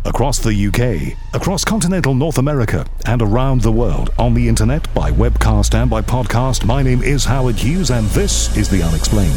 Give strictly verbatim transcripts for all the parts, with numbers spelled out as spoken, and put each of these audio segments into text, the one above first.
Across the U K, across continental North America, and around the world, on the internet, by webcast and by podcast, my name is Howard Hughes, and this is The Unexplained.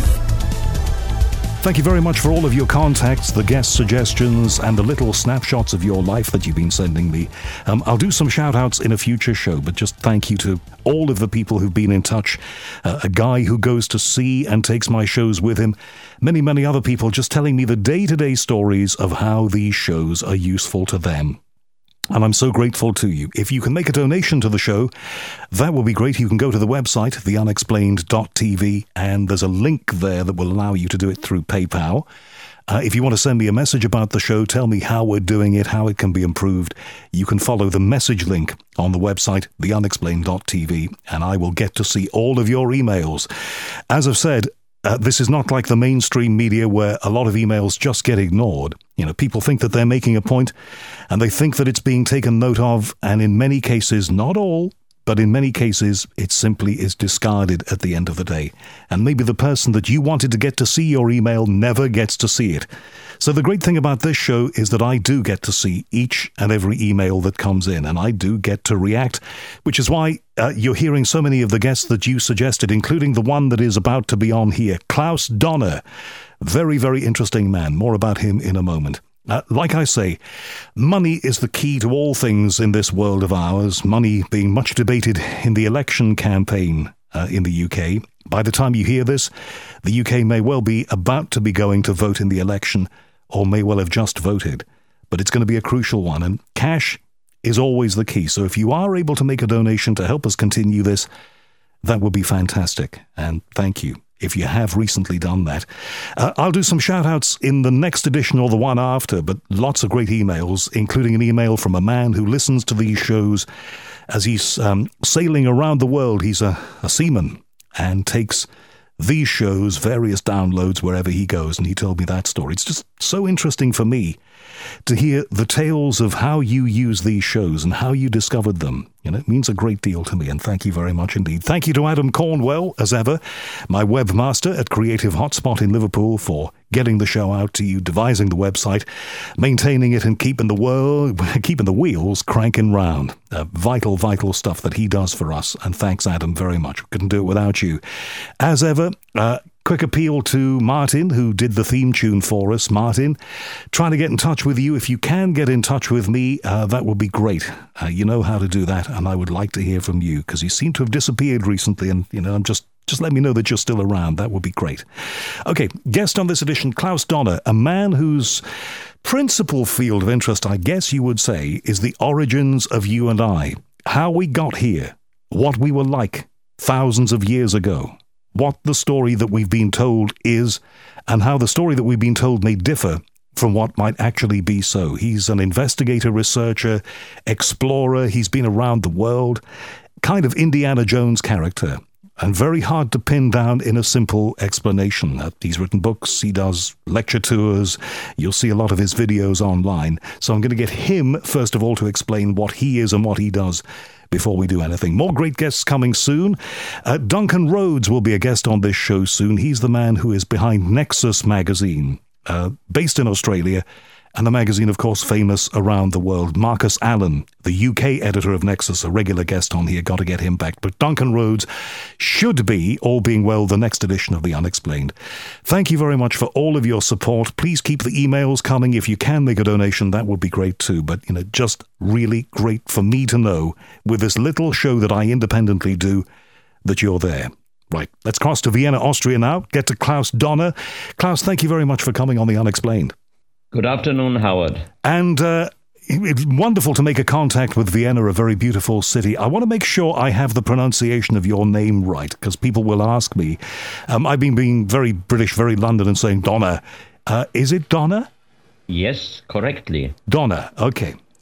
Thank you very much for all of your contacts, the guest suggestions, and the little snapshots of your life that you've been sending me. Um, I'll do some shout-outs in a future show, but just thank you to all of the people who've been in touch. Uh, a guy who goes to sea and takes my shows with him. Many, many other people just telling me the day-to-day stories of how these shows are useful to them. And I'm so grateful to you. If you can make a donation to the show, that will be great. You can go to the website, the unexplained dot t v, and there's a link there that will allow you to do it through PayPal. Uh, if you want to send me a message about the show, tell me how we're doing it, how it can be improved, you can follow the message link on the website, the unexplained dot t v, and I will get to see all of your emails. As I've said, Uh, this is not like the mainstream media where a lot of emails just get ignored. You know, people think that they're making a point and they think that it's being taken note of, and in many cases, not all, but in many cases, it simply is discarded at the end of the day. And maybe the person that you wanted to get to see your email never gets to see it. So the great thing about this show is that I do get to see each and every email that comes in, and I do get to react, which is why uh, you're hearing so many of the guests that you suggested, including the one that is about to be on here, Klaus Donner. Very, very interesting man. More about him in a moment. Uh, like I say, money is the key to all things in this world of ours, money being much debated in the election campaign uh, in the U K. By the time you hear this, the U K may well be about to be going to vote in the election, or may well have just voted. But it's going to be a crucial one, and cash is always the key. So if you are able to make a donation to help us continue this, that would be fantastic, and thank you if you have recently done that. Uh, I'll do some shout-outs in the next edition or the one after, but lots of great emails, including an email from a man who listens to these shows as he's um, sailing around the world. He's a, a seaman and takes these shows, various downloads wherever he goes, and he told me that story. It's just so interesting for me to hear the tales of how you use these shows and how you discovered them. You know, it means a great deal to me, and thank you very much indeed. Thank you to Adam Cornwell, as ever, my webmaster at Creative Hotspot in Liverpool, for getting the show out to you, devising the website, maintaining it, and keeping the world, keeping the wheels cranking round. Uh, vital, vital stuff that he does for us, and thanks, Adam, very much. Couldn't do it without you. As ever, uh, quick appeal to Martin, who did the theme tune for us. Martin, trying to get in touch with you. If you can get in touch with me, uh, that would be great. Uh, you know how to do that, and I would like to hear from you, because you seem to have disappeared recently, and, you know, I'm just Just let me know that you're still around. That would be great. Okay, guest on this edition, Klaus Donner, a man whose principal field of interest, I guess you would say, is the origins of you and I. How we got here, what we were like thousands of years ago, what the story that we've been told is, and how the story that we've been told may differ from what might actually be so. He's an investigator, researcher, explorer. He's been around the world, kind of Indiana Jones character, and very hard to pin down in a simple explanation. Uh, he's written books, he does lecture tours, you'll see a lot of his videos online. So I'm going to get him, first of all, to explain what he is and what he does before we do anything. More great guests coming soon. Uh, Duncan Rhodes will be a guest on this show soon. He's the man who is behind Nexus magazine, uh, based in Australia, and the magazine, of course, famous around the world. Marcus Allen, the U K editor of Nexus, a regular guest on here. Got to get him back. But Duncan Rhodes should be, all being well, the next edition of The Unexplained. Thank you very much for all of your support. Please keep the emails coming. If you can make a donation, that would be great too. But, you know, just really great for me to know, with this little show that I independently do, that you're there. Right, let's cross to Vienna, Austria now. Get to Klaus Donner. Klaus, thank you very much for coming on The Unexplained. Good afternoon, Howard. And uh, it's wonderful to make a contact with Vienna, a very beautiful city. I want to make sure I have the pronunciation of your name right, because people will ask me. Um, I've been being very British, very London, and saying Donner. Uh, is it Donner? Yes, correctly. Donner, okay.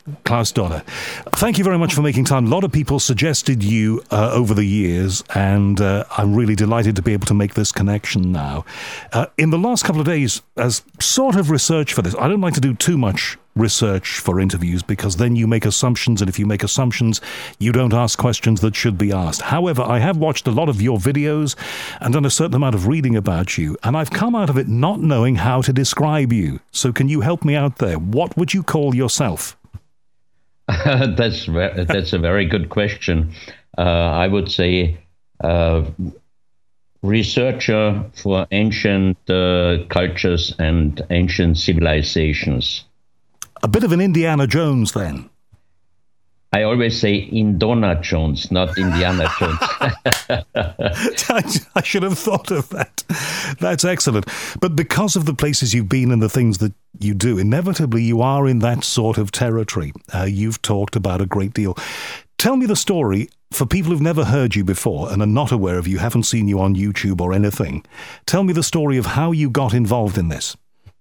Klaus Donner. Thank you very much for making time. A lot of people suggested you uh, over the years, and uh, I'm really delighted to be able to make this connection now. Uh, in the last couple of days, as sort of research for this, I don't like to do too much research for interviews because then you make assumptions, and if you make assumptions, you don't ask questions that should be asked. However, I have watched a lot of your videos and done a certain amount of reading about you, and I've come out of it not knowing how to describe you. So can you help me out there? What would you call yourself? that's ve- that's a very good question. Uh, I would say uh, researcher for ancient uh, cultures and ancient civilizations. A bit of an Indiana Jones, then. I always say Indona Jones, not Indiana Jones. I, I should have thought of that. That's excellent. But because of the places you've been and the things that you do, inevitably you are in that sort of territory. Uh, you've talked about a great deal. Tell me the story, for people who've never heard you before and are not aware of you, haven't seen you on YouTube or anything. Tell me the story of how you got involved in this.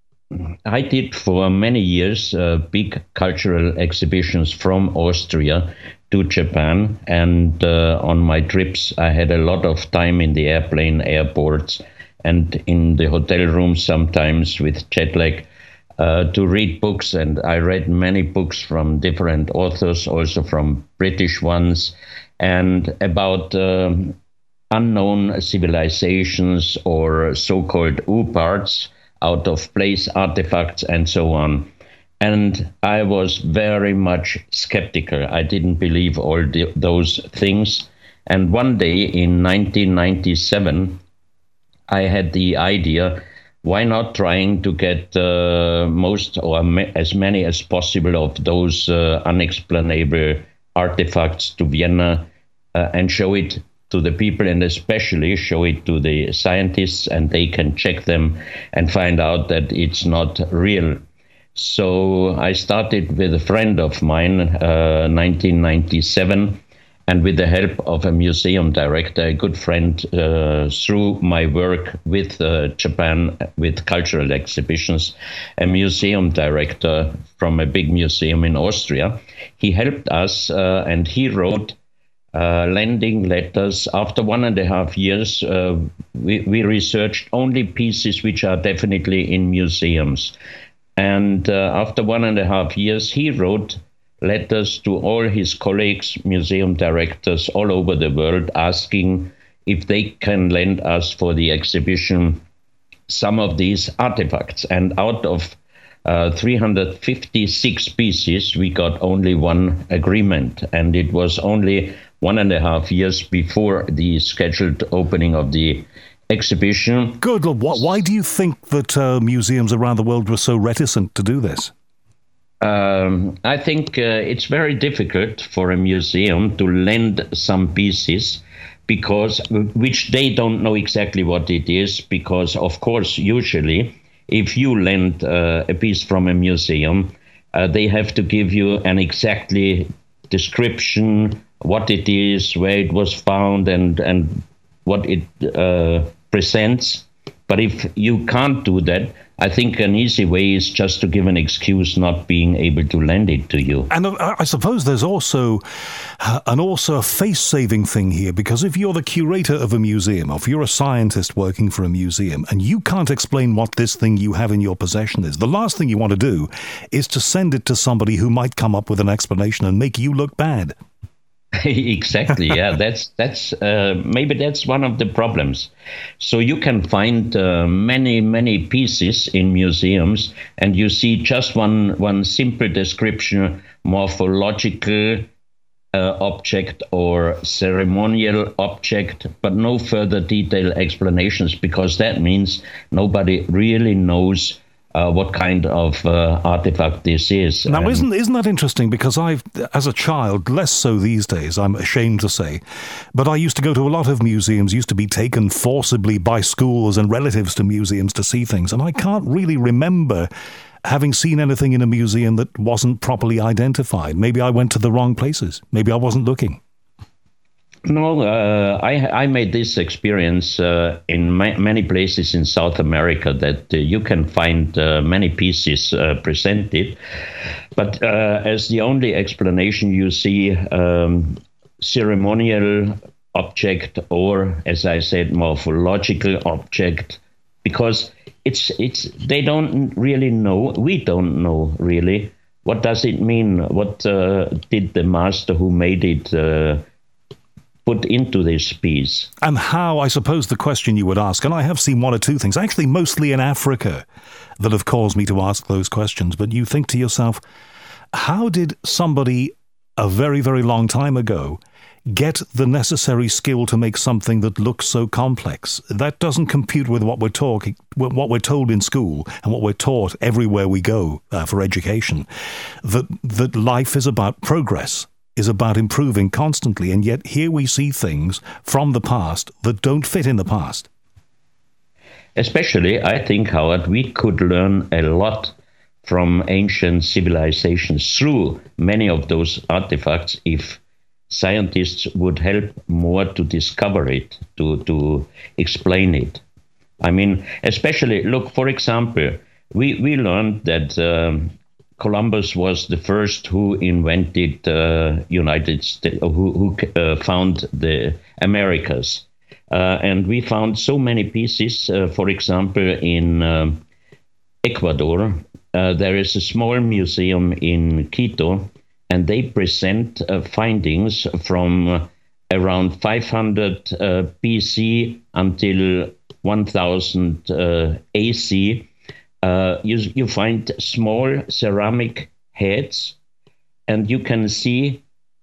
I did for many years uh, big cultural exhibitions from Austria to Japan, and uh, on my trips I had a lot of time in the airplane, airports, and in the hotel rooms sometimes with jet lag uh, to read books, and I read many books from different authors, also from British ones, and about um, unknown civilizations or so-called U-parts, out of place artifacts and so on. And I was very much skeptical. I didn't believe all the, those things. And one day in nineteen ninety-seven, I had the idea, why not trying to get uh, most or ma- as many as possible of those uh, unexplainable artifacts to Vienna uh, and show it to the people, and especially show it to the scientists, and they can check them and find out that it's not real. So I started with a friend of mine, uh, nineteen ninety-seven, and with the help of a museum director, a good friend, uh, through my work with uh, Japan, with cultural exhibitions, a museum director from a big museum in Austria. He helped us, uh, and he wrote Uh, lending letters. After one and a half years, uh, we, we researched only pieces which are definitely in museums. And uh, after one and a half years, he wrote letters to all his colleagues, museum directors all over the world, asking if they can lend us for the exhibition some of these artifacts. And out of uh, three hundred fifty-six pieces, we got only one agreement. And it was only one and a half years before the scheduled opening of the exhibition. Good. Why do you think that uh, museums around the world were so reticent to do this? Um, I think uh, it's very difficult for a museum to lend some pieces because which they don't know exactly what it is, because, of course, usually if you lend uh, a piece from a museum, uh, they have to give you an exactly description, what it is, where it was found, and and what it uh, presents. But if you can't do that, I think an easy way is just to give an excuse not being able to lend it to you. And uh, I suppose there's also uh, an also a face-saving thing here, because if you're the curator of a museum, or if you're a scientist working for a museum, and you can't explain what this thing you have in your possession is, the last thing you want to do is to send it to somebody who might come up with an explanation and make you look bad. Exactly. Yeah, that's that's uh, maybe that's one of the problems. So you can find uh, many many pieces in museums, and you see just one one simple description, morphological uh, object or ceremonial object, but no further detailed explanations, because that means nobody really knows Uh, what kind of uh, artifact this is. Now, um, isn't isn't that interesting? Because I've, as a child, less so these days, I'm ashamed to say, but I used to go to a lot of museums, used to be taken forcibly by schools and relatives to museums to see things, and I can't really remember having seen anything in a museum that wasn't properly identified. Maybe I went to the wrong places. Maybe I wasn't looking. No, uh, I, I made this experience uh, in ma- many places in South America that uh, you can find uh, many pieces uh, presented. But uh, as the only explanation, you see um, ceremonial object or, as I said, morphological object, because it's it's they don't really know. We don't know really. What does it mean? What uh, did the master who made it uh, put into this piece? And how, I suppose the question you would ask, and I have seen one or two things, actually mostly in Africa, that have caused me to ask those questions. But you think to yourself, how did somebody a very, very long time ago get the necessary skill to make something that looks so complex? That doesn't compute with what we're talking, what we're told in school and what we're taught everywhere we go uh, for education. That that life is about progress, is about improving constantly, and yet here we see things from the past that don't fit in the past. Especially, I think, Howard, we could learn a lot from ancient civilizations through many of those artifacts if scientists would help more to discover it, to, to explain it. I mean, especially, look, for example, we, we learned that um, Columbus was the first who invented uh, United States, who, who uh, found the Americas. Uh, and we found so many pieces, uh, for example, in um, Ecuador. Uh, there is a small museum in Quito, and they present uh, findings from uh, around five hundred uh, B C until one thousand uh, A C. Uh, you, you find small ceramic heads, and you can see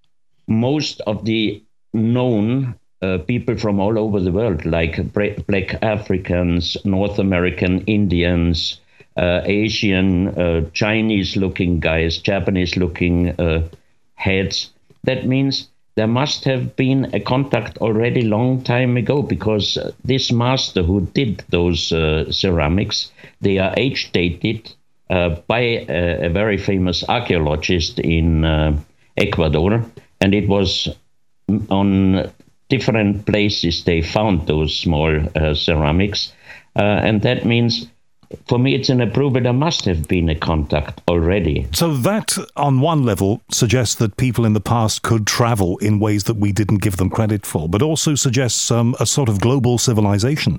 most of the known uh, people from all over the world, like black Africans, North American Indians, Uh, Asian, uh, Chinese-looking guys, Japanese-looking uh, heads. That means there must have been a contact already long time ago, because uh, this master who did those uh, ceramics, they are age-dated uh, by a, a very famous archaeologist in uh, Ecuador, and it was on different places they found those small uh, ceramics, uh, and that means, for me, it's an approval. There must have been a contact already. So that, on one level, suggests that people in the past could travel in ways that we didn't give them credit for, but also suggests um, a sort of global civilization.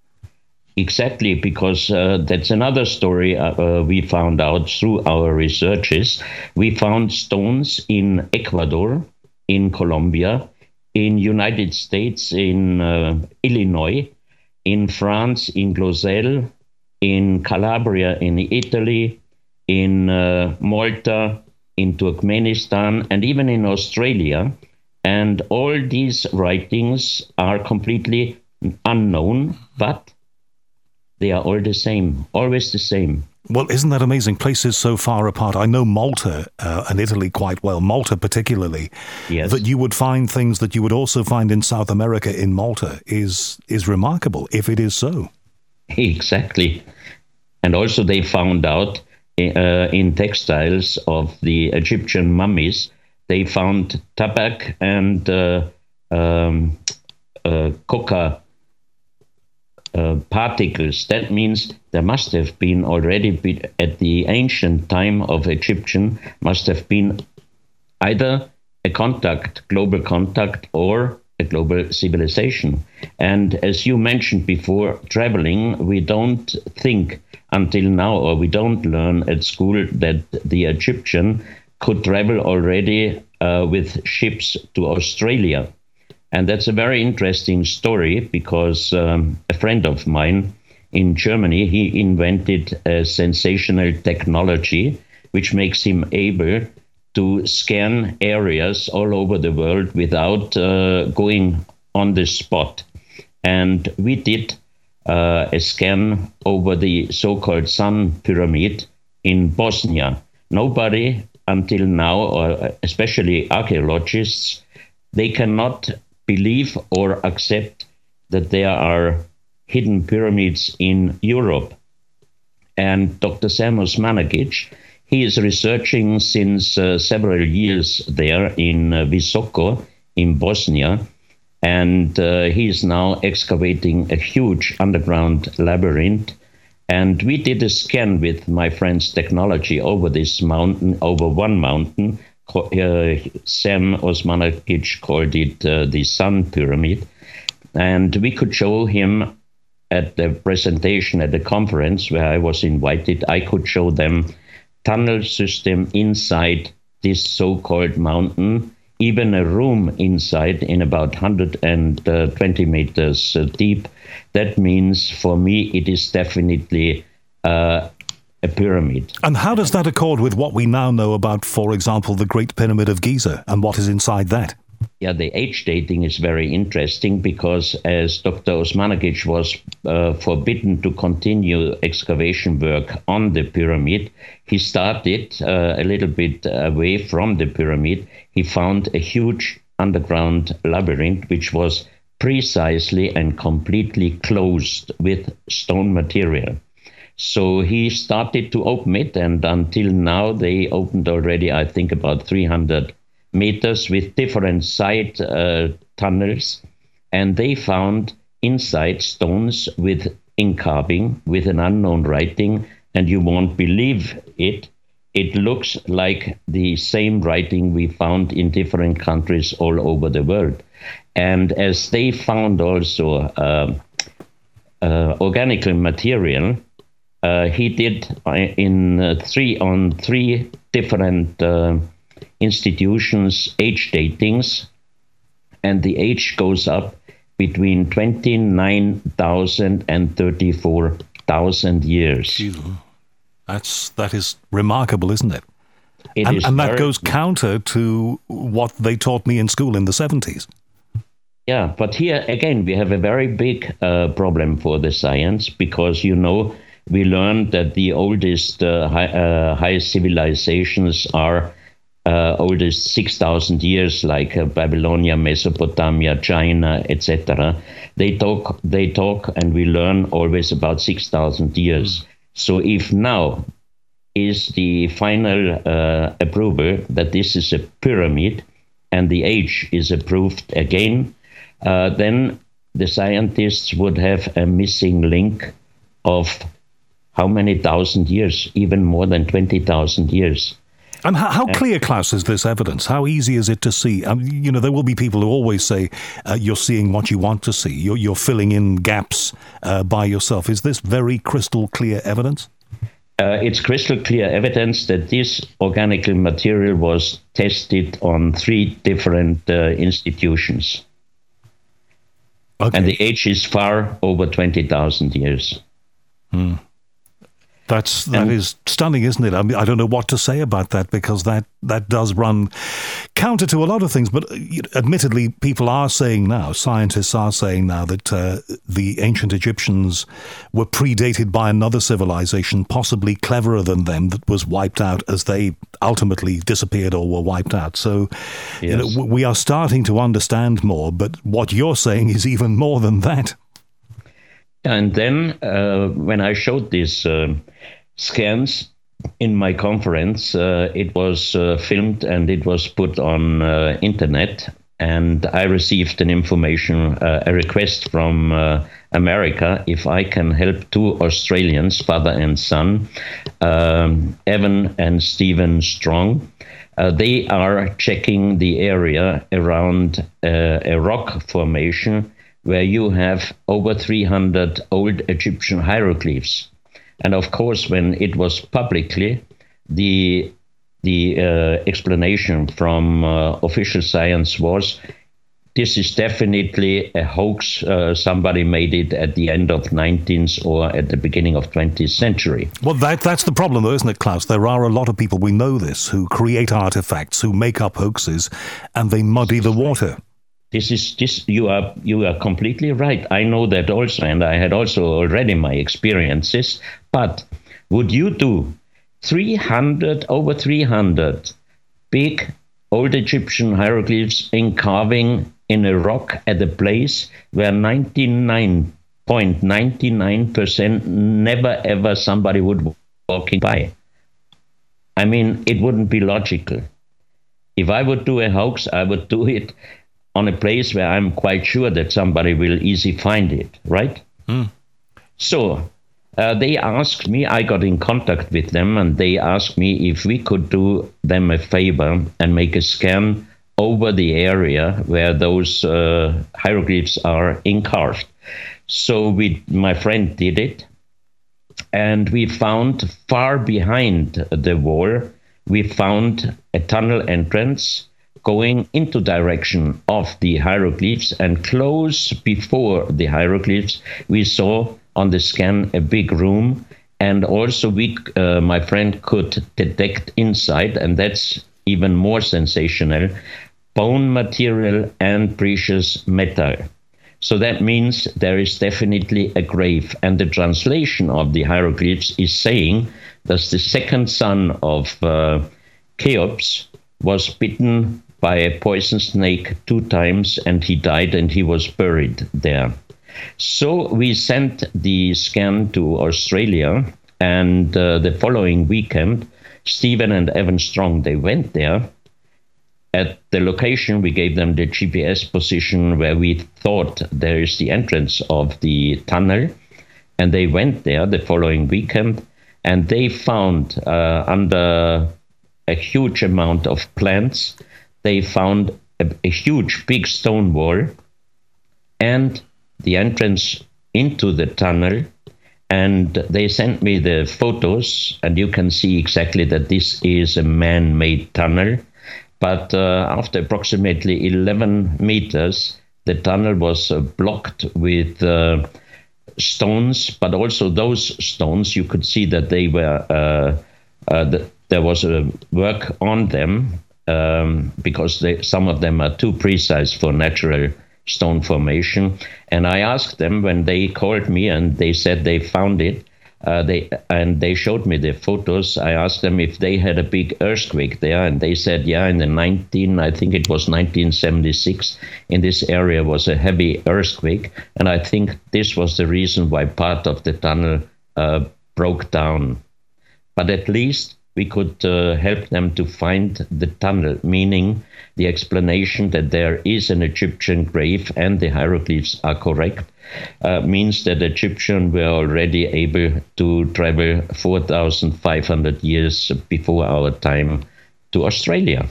Exactly, because uh, that's another story uh, uh, we found out through our researches. We found stones in Ecuador, in Colombia, in United States, in uh, Illinois, in France, in Glosel, in Calabria, in Italy, in uh, Malta, in Turkmenistan, and even in Australia. And all these writings are completely unknown, but they are all the same, always the same. Well, isn't that amazing? Places so far apart. I know Malta uh, and Italy quite well, Malta particularly. Yes. That you would find things that you would also find in South America in Malta is is remarkable, if it is so. Exactly. And also they found out uh, in textiles of the Egyptian mummies, they found tobacco and uh, um, uh, coca uh, particles. That means there must have been already, be, at the ancient time of Egyptian, must have been either a contact, global contact, or a global civilization. And as you mentioned before, traveling, we don't think until now, or we don't learn at school, that the Egyptian could travel already uh, with ships to Australia. And that's a very interesting story, because um, a friend of mine in Germany, he invented a sensational technology which makes him able to scan areas all over the world without uh, going on the spot. And we did uh, a scan over the so-called Sun Pyramid in Bosnia. Nobody until now, or especially archaeologists, they cannot believe or accept that there are hidden pyramids in Europe. And Doctor Seamus Managic, he is researching since uh, several years there in uh, Visoko in Bosnia, And uh, he is now excavating a huge underground labyrinth. And we did a scan with my friend's technology over this mountain, over one mountain. Uh, Sam Osmanagic called it uh, the Sun Pyramid. And we could show him at the presentation at the conference where I was invited, I could show them tunnel system inside this so-called mountain, even a room inside in about one hundred twenty meters uh, deep. That means for me it is definitely uh, a pyramid. And how does that accord with what we now know about, for example, the Great Pyramid of Giza and what is inside that? Yeah, the age dating is very interesting because as Doctor Osmanagic was uh, forbidden to continue excavation work on the pyramid, he started uh, a little bit away from the pyramid. He found a huge underground labyrinth which was precisely and completely closed with stone material. So he started to open it, and until now they opened already, I think, about three hundred meters with different side uh, tunnels, and they found inside stones with ink carving with an unknown writing, and you won't believe it. It looks like the same writing we found in different countries all over the world. And as they found also uh, uh, organic material, uh, he did in uh, three on three different uh, institutions age datings, and the age goes up between twenty-nine thousand and thirty-four thousand years. That's that is remarkable, isn't it? It and is and that very, goes counter to what they taught me in school in the seventies. Yeah, but here again we have a very big uh, problem for the science, because you know we learned that the oldest uh, high, uh, high civilizations are Uh, oldest six thousand years, like uh, Babylonia, Mesopotamia, China, et cetera. They talk, they talk, and we learn always about six thousand years. Mm. So if now is the final uh, approval that this is a pyramid and the age is approved again, uh, then the scientists would have a missing link of how many thousand years, even more than twenty thousand years. And how, how clear, Klaus, is this evidence? How easy is it to see? Um, you know, there will be people who always say uh, you're seeing what you want to see. You're, you're filling in gaps uh, by yourself. Is this very crystal clear evidence? Uh, it's crystal clear evidence that this organic material was tested on three different uh, institutions. Okay. And the age is far over twenty thousand years. Hmm. That's that is stunning, isn't it? I mean, I don't know what to say about that, because that, that does run counter to a lot of things. But admittedly, people are saying now, scientists are saying now that uh, the ancient Egyptians were predated by another civilization, possibly cleverer than them, that was wiped out as they ultimately disappeared or were wiped out. So yes. you know, we are starting to understand more. But what you're saying is even more than that. And then uh, when I showed these uh, scans in my conference, uh, it was uh, filmed and it was put on uh, internet. And I received an information, uh, a request from uh, America if I can help two Australians, father and son, um, Evan and Stephen Strong. Uh, they are checking the area around uh, a rock formation where you have over three hundred old Egyptian hieroglyphs. And of course, when it was publicly, the the uh, explanation from uh, official science was, this is definitely a hoax. Uh, somebody made it at the end of nineteenth or at the beginning of twentieth century. Well, that, that's the problem, though, isn't it, Klaus? There are a lot of people, we know this, who create artifacts, who make up hoaxes, and they muddy the water. This is this. You are you are completely right. I know that also, and I had also already my experiences. But would you do three hundred over three hundred big old Egyptian hieroglyphs in carving in a rock at a place where ninety-nine point nine nine percent never ever somebody would walking by? I mean, it wouldn't be logical. If I would do a hoax, I would do it on a place where I'm quite sure that somebody will easily find it, right? Mm. So uh, they asked me, I got in contact with them, and they asked me if we could do them a favor and make a scan over the area where those uh, hieroglyphs are encarved. So we, my friend did it, and we found far behind the wall, we found a tunnel entrance going into direction of the hieroglyphs, and close before the hieroglyphs, we saw on the scan a big room, and also we, uh, my friend could detect inside, and that's even more sensational, bone material and precious metal. So that means there is definitely a grave. And the translation of the hieroglyphs is saying that the second son of uh, Cheops was bitten by a poison snake two times, and he died, and he was buried there. So we sent the scan to Australia, and uh, the following weekend, Stephen and Evan Strong, they went there. At the location, we gave them the G P S position where we thought there is the entrance of the tunnel. And they went there the following weekend, and they found uh, under a huge amount of plants, they found a, a huge big stone wall and the entrance into the tunnel. And they sent me the photos, and you can see exactly that this is a man-made tunnel. But uh, after approximately eleven meters, the tunnel was uh, blocked with uh, stones, but also those stones, you could see that they were, uh, uh, the, there was a work on them, um, because they, some of them are too precise for natural stone formation. And I asked them when they called me and they said they found it, Uh, they and they showed me the photos. I asked them if they had a big earthquake there, and they said, yeah, in the nineteen, I think it was nineteen seventy-six, in this area was a heavy earthquake, and I think this was the reason why part of the tunnel uh, broke down. But at least we could uh, help them to find the tunnel, meaning the explanation that there is an Egyptian grave and the hieroglyphs are correct. Uh, means that Egyptians were already able to travel four thousand five hundred years before our time to Australia.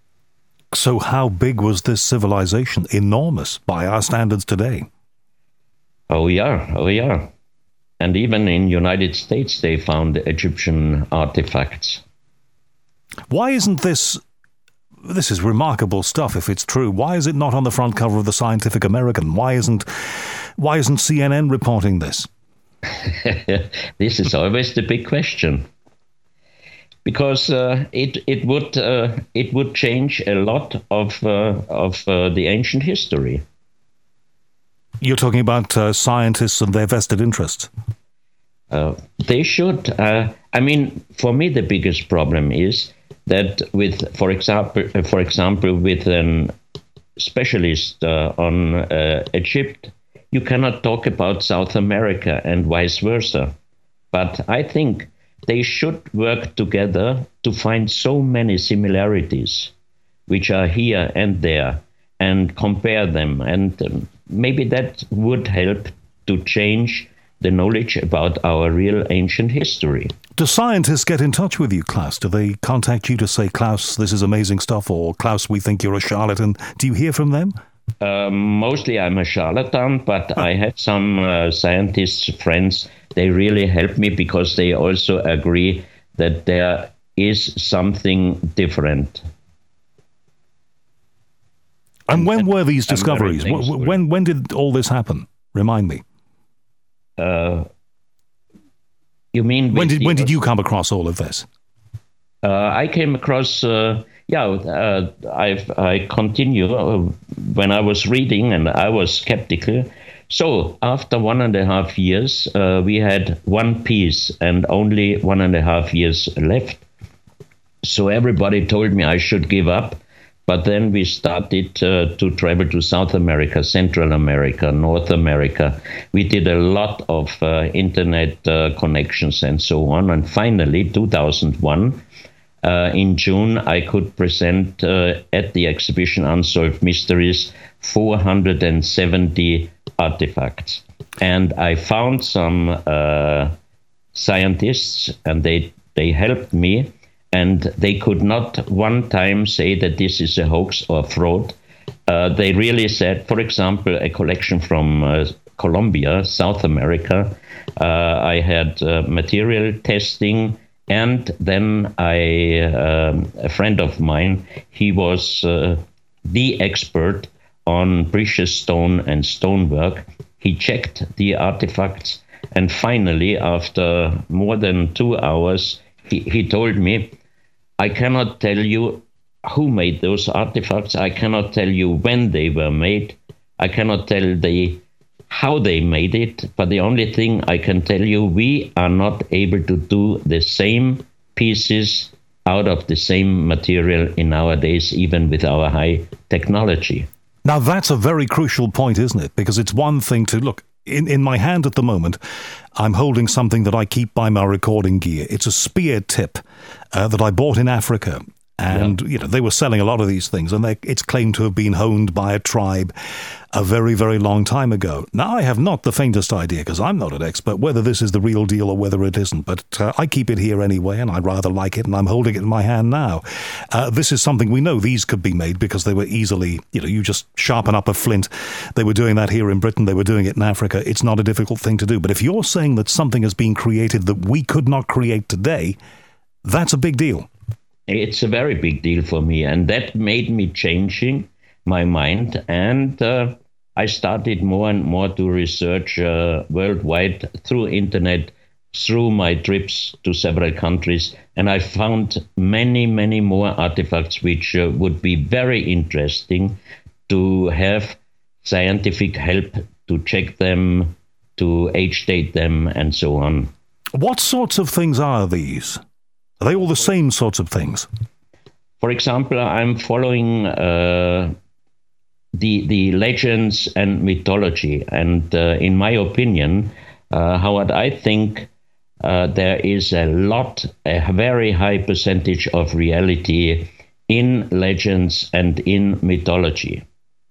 So how big was this civilization? Enormous by our standards today. Oh yeah, oh yeah. And even in United States they found Egyptian artifacts. Why isn't this... This is remarkable stuff if it's true. Why is it not on the front cover of the Scientific American? Why isn't why isn't C N N reporting this? This is always the big question. Because uh, it it would uh, it would change a lot of uh, of uh, the ancient history. You're talking about uh, scientists and their vested interests. Uh, they should. Uh, I mean, for me, the biggest problem is that with, for example, uh, for example, with a specialist uh, on uh, Egypt, you cannot talk about South America and vice versa. But I think they should work together to find so many similarities, which are here and there, and compare them. And um, maybe that would help to change the knowledge about our real ancient history. Do scientists get in touch with you, Klaus? Do they contact you to say, Klaus, this is amazing stuff, or Klaus, we think you're a charlatan? Do you hear from them? Um, mostly I'm a charlatan, but I have some uh, scientists, friends, they really help me because they also agree that there is something different. And when were these discoveries? When, when did all this happen? Remind me. Uh, you mean... When did, when did you come across all of this? Uh, I came across... Uh, Yeah, uh, I've, I continue uh, when I was reading and I was skeptical. So after one and a half years, uh, we had one piece and only one and a half years left. So everybody told me I should give up. But then we started uh, to travel to South America, Central America, North America. We did a lot of uh, internet uh, connections and so on. And finally, two thousand one, Uh, in June, I could present uh, at the exhibition Unsolved Mysteries four hundred seventy artifacts. And I found some uh, scientists, and they, they helped me, and they could not one time say that this is a hoax or fraud. Uh, they really said, for example, a collection from uh, Colombia, South America, uh, I had uh, material testing, and then I, uh, a friend of mine, he was uh, the expert on precious stone and stonework. He checked the artifacts, and finally, after more than two hours, he, he told me, I cannot tell you who made those artifacts. I cannot tell you when they were made. I cannot tell the how they made it. But the only thing I can tell you, we are not able to do the same pieces out of the same material in nowadays, even with our high technology. Now, that's a very crucial point, isn't it? Because it's one thing to look, in, in my hand at the moment, I'm holding something that I keep by my recording gear. It's a spear tip uh, that I bought in Africa. And, yeah. you know, they were selling a lot of these things, and they, it's claimed to have been honed by a tribe a very, very long time ago. Now, I have not the faintest idea, because I'm not an expert, whether this is the real deal or whether it isn't. But uh, I keep it here anyway, and I rather like it, and I'm holding it in my hand now. Uh, this is something we know these could be made because they were easily, you know, you just sharpen up a flint. They were doing that here in Britain. They were doing it in Africa. It's not a difficult thing to do. But if you're saying that something has been created that we could not create today, that's a big deal. It's a very big deal for me, and that made me changing my mind. And uh, I started more and more to research uh, worldwide through internet, through my trips to several countries. And I found many, many more artifacts which uh, would be very interesting to have scientific help to check them, to age date them, and so on. What sorts of things are these? Are they all the same sorts of things? For example, I'm following uh, the the legends and mythology. And uh, in my opinion, uh, Howard, I think uh, there is a lot, a very high percentage of reality in legends and in mythology.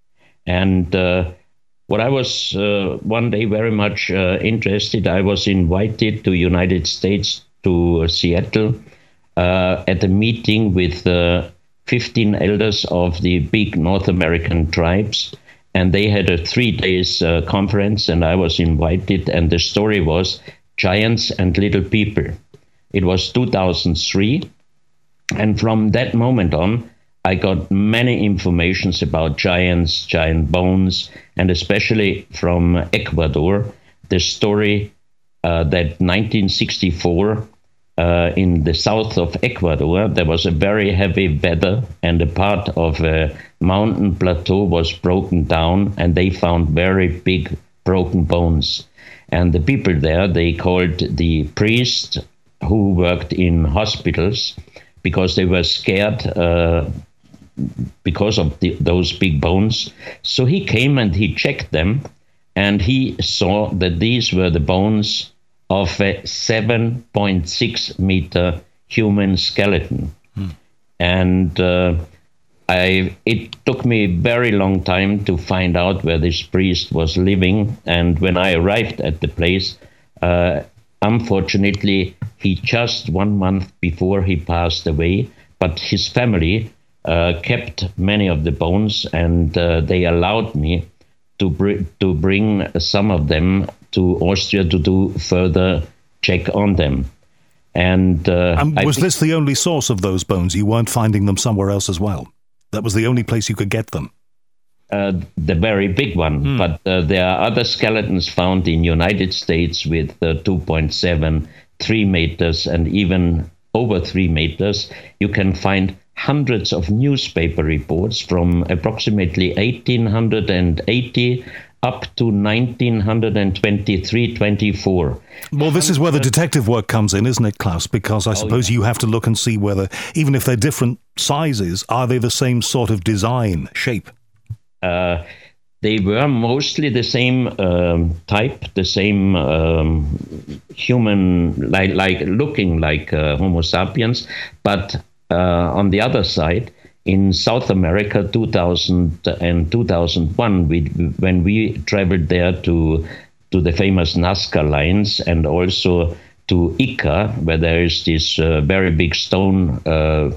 And uh, what I was uh, one day very much uh, interested, I was invited to United States, to uh, Seattle, Uh, at a meeting with uh, fifteen elders of the big North American tribes. And they had a three days uh, conference, and I was invited. And the story was Giants and Little People. It was two thousand three. And from that moment on, I got many informations about giants, giant bones, and especially from Ecuador, the story uh, that nineteen sixty-four, Uh, in the south of Ecuador, there was a very heavy weather, and a part of a mountain plateau was broken down, and they found very big broken bones. And the people there, they called the priest who worked in hospitals, because they were scared uh, because of the, those big bones. So he came and he checked them, and he saw that these were the bones of a seven point six meter human skeleton. Hmm. And uh, I, it took me a very long time to find out where this priest was living. And when I arrived at the place, uh, unfortunately, he just one month before he passed away, but his family uh, kept many of the bones, and uh, they allowed me to, br- to bring some of them to Austria to do further check on them. And, uh, and was I, this the only source of those bones? You weren't finding them somewhere else as well? That was the only place you could get them? Uh, the very big one. Hmm. But uh, there are other skeletons found in United States with uh, two point seven, three meters, and even over three meters. You can find hundreds of newspaper reports from approximately eighteen eighty up to nineteen twenty-three, twenty-four. Well, this is where the detective work comes in, isn't it, Klaus? Because I suppose oh, yeah. you have to look and see whether, even if they're different sizes, are they the same sort of design, shape? Uh, they were mostly the same um, type, the same um, human, like, like looking like uh, Homo sapiens. But uh, on the other side, in South America, two thousand and two thousand one, we, when we traveled there to to the famous Nazca lines and also to Ica, where there is this uh, very big stone uh,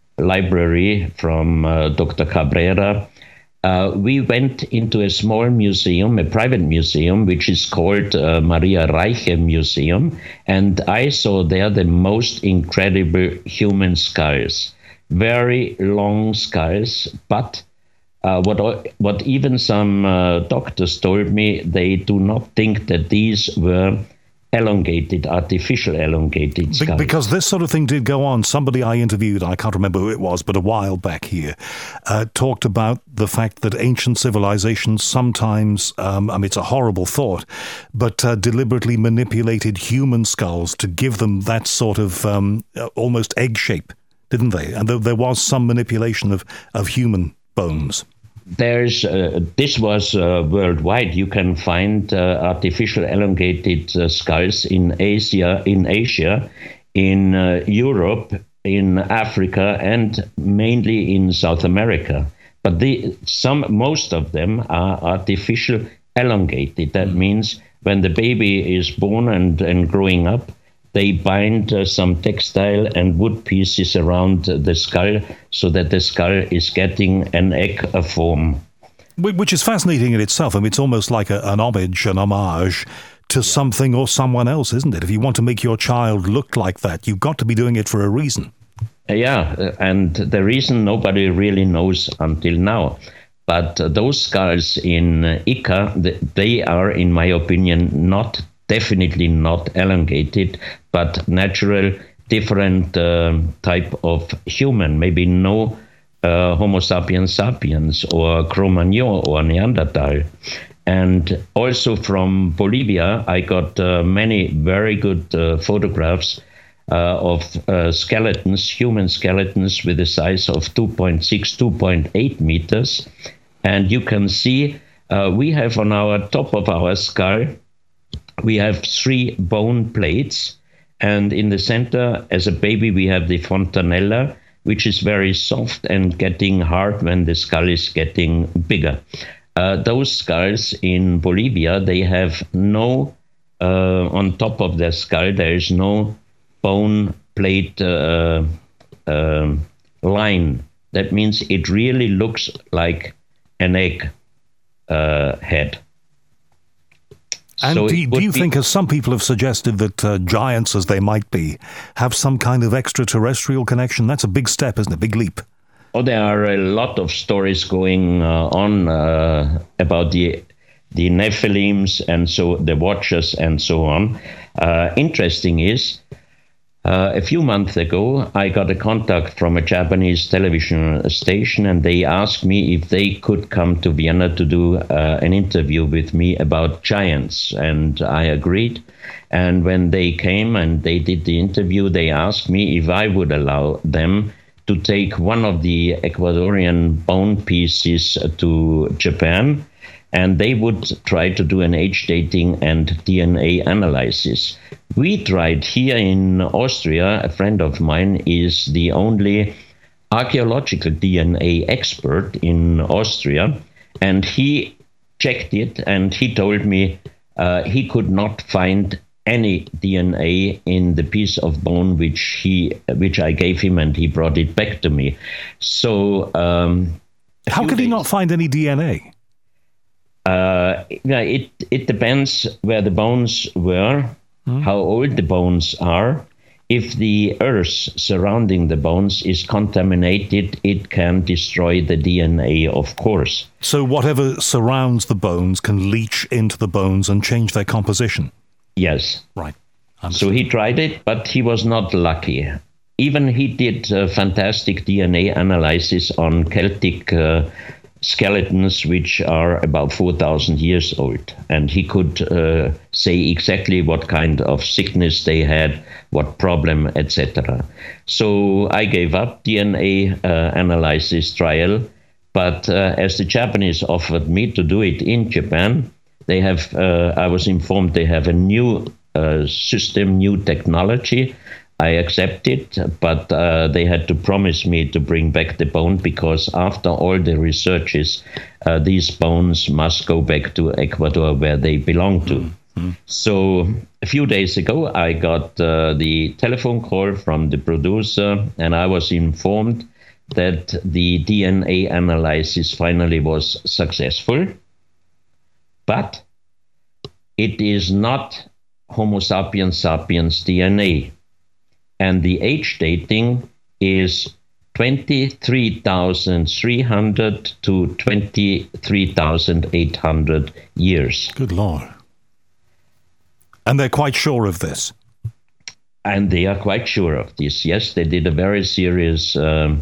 library from uh, Doctor Cabrera. Uh, we went into a small museum, a private museum, which is called uh, Maria Reiche Museum, and I saw there the most incredible human skulls. Very long skulls, but uh, what what even some uh, doctors told me, they do not think that these were elongated, artificial elongated skulls. Because this sort of thing did go on. Somebody I interviewed, I can't remember who it was, but a while back here, uh, talked about the fact that ancient civilizations sometimes, um, I mean, it's a horrible thought, but uh, deliberately manipulated human skulls to give them that sort of um, almost egg shape, didn't they? And there, there was some manipulation of, of human bones. There's uh, this was uh, worldwide. You can find uh, artificial elongated uh, skulls in Asia, in Asia, in uh, Europe, in Africa, and mainly in South America. But the some most of them are artificial elongated. That means when the baby is born and, and growing up, they bind uh, some textile and wood pieces around the skull so that the skull is getting an egg form. Which is fascinating in itself. I mean, it's almost like a, an homage, an homage to something or someone else, isn't it? If you want to make your child look like that, you've got to be doing it for a reason. Uh, yeah, and the reason nobody really knows until now. But uh, those skulls in uh, Ica, they are, in my opinion, not definitely not elongated, but natural, different uh, type of human. Maybe no uh, Homo sapiens sapiens or Cro-Magnon or Neanderthal. And also from Bolivia, I got uh, many very good uh, photographs uh, of uh, skeletons, human skeletons with a size of two point six, two point eight meters. And you can see uh, we have on our top of our skull, we have three bone plates, and in the center, as a baby, we have the fontanella, which is very soft and getting hard when the skull is getting bigger. Uh, those skulls in Bolivia, they have no, uh, on top of their skull, there is no bone plate uh, uh, line. That means it really looks like an egg uh, head. And so do, do you be, think, as some people have suggested, that uh, giants, as they might be, have some kind of extraterrestrial connection? That's a big step, isn't it? A big leap. Oh, there are a lot of stories going uh, on uh, about the the Nephilims and so the Watchers and so on. Uh, interesting is, uh, a few months ago, I got a contact from a Japanese television station, and they asked me if they could come to Vienna to do uh, an interview with me about giants, and I agreed. And when they came and they did the interview, they asked me if I would allow them to take one of the Ecuadorian bone pieces to Japan, and they would try to do an age dating and D N A analysis. We tried here in Austria. A friend of mine is the only archaeological D N A expert in Austria, and he checked it, and he told me uh, he could not find any D N A in the piece of bone which he, which I gave him, and he brought it back to me. So, um, how could he not find any D N A? Uh, yeah, it it depends where the bones were, hmm. how old the bones are. If the earth surrounding the bones is contaminated, it can destroy the D N A, of course. So whatever surrounds the bones can leach into the bones and change their composition? Yes. Right. So he tried it, but he was not lucky. Even he did a fantastic D N A analysis on Celtic uh, skeletons, which are about four thousand years old. And he could uh, say exactly what kind of sickness they had, what problem, et cetera. So I gave up D N A uh, analysis trial. But uh, as the Japanese offered me to do it in Japan, they have, uh, I was informed they have a new uh, system, new technology, I accepted, but uh, they had to promise me to bring back the bone, because after all the researches, uh, these bones must go back to Ecuador where they belong to. Mm-hmm. So a few days ago, I got uh, the telephone call from the producer, and I was informed that the D N A analysis finally was successful, but it is not Homo sapiens sapiens D N A. And the age dating is twenty-three thousand three hundred to twenty-three thousand eight hundred years. Good Lord. And they're quite sure of this? And they are quite sure of this, yes. They did a very serious um,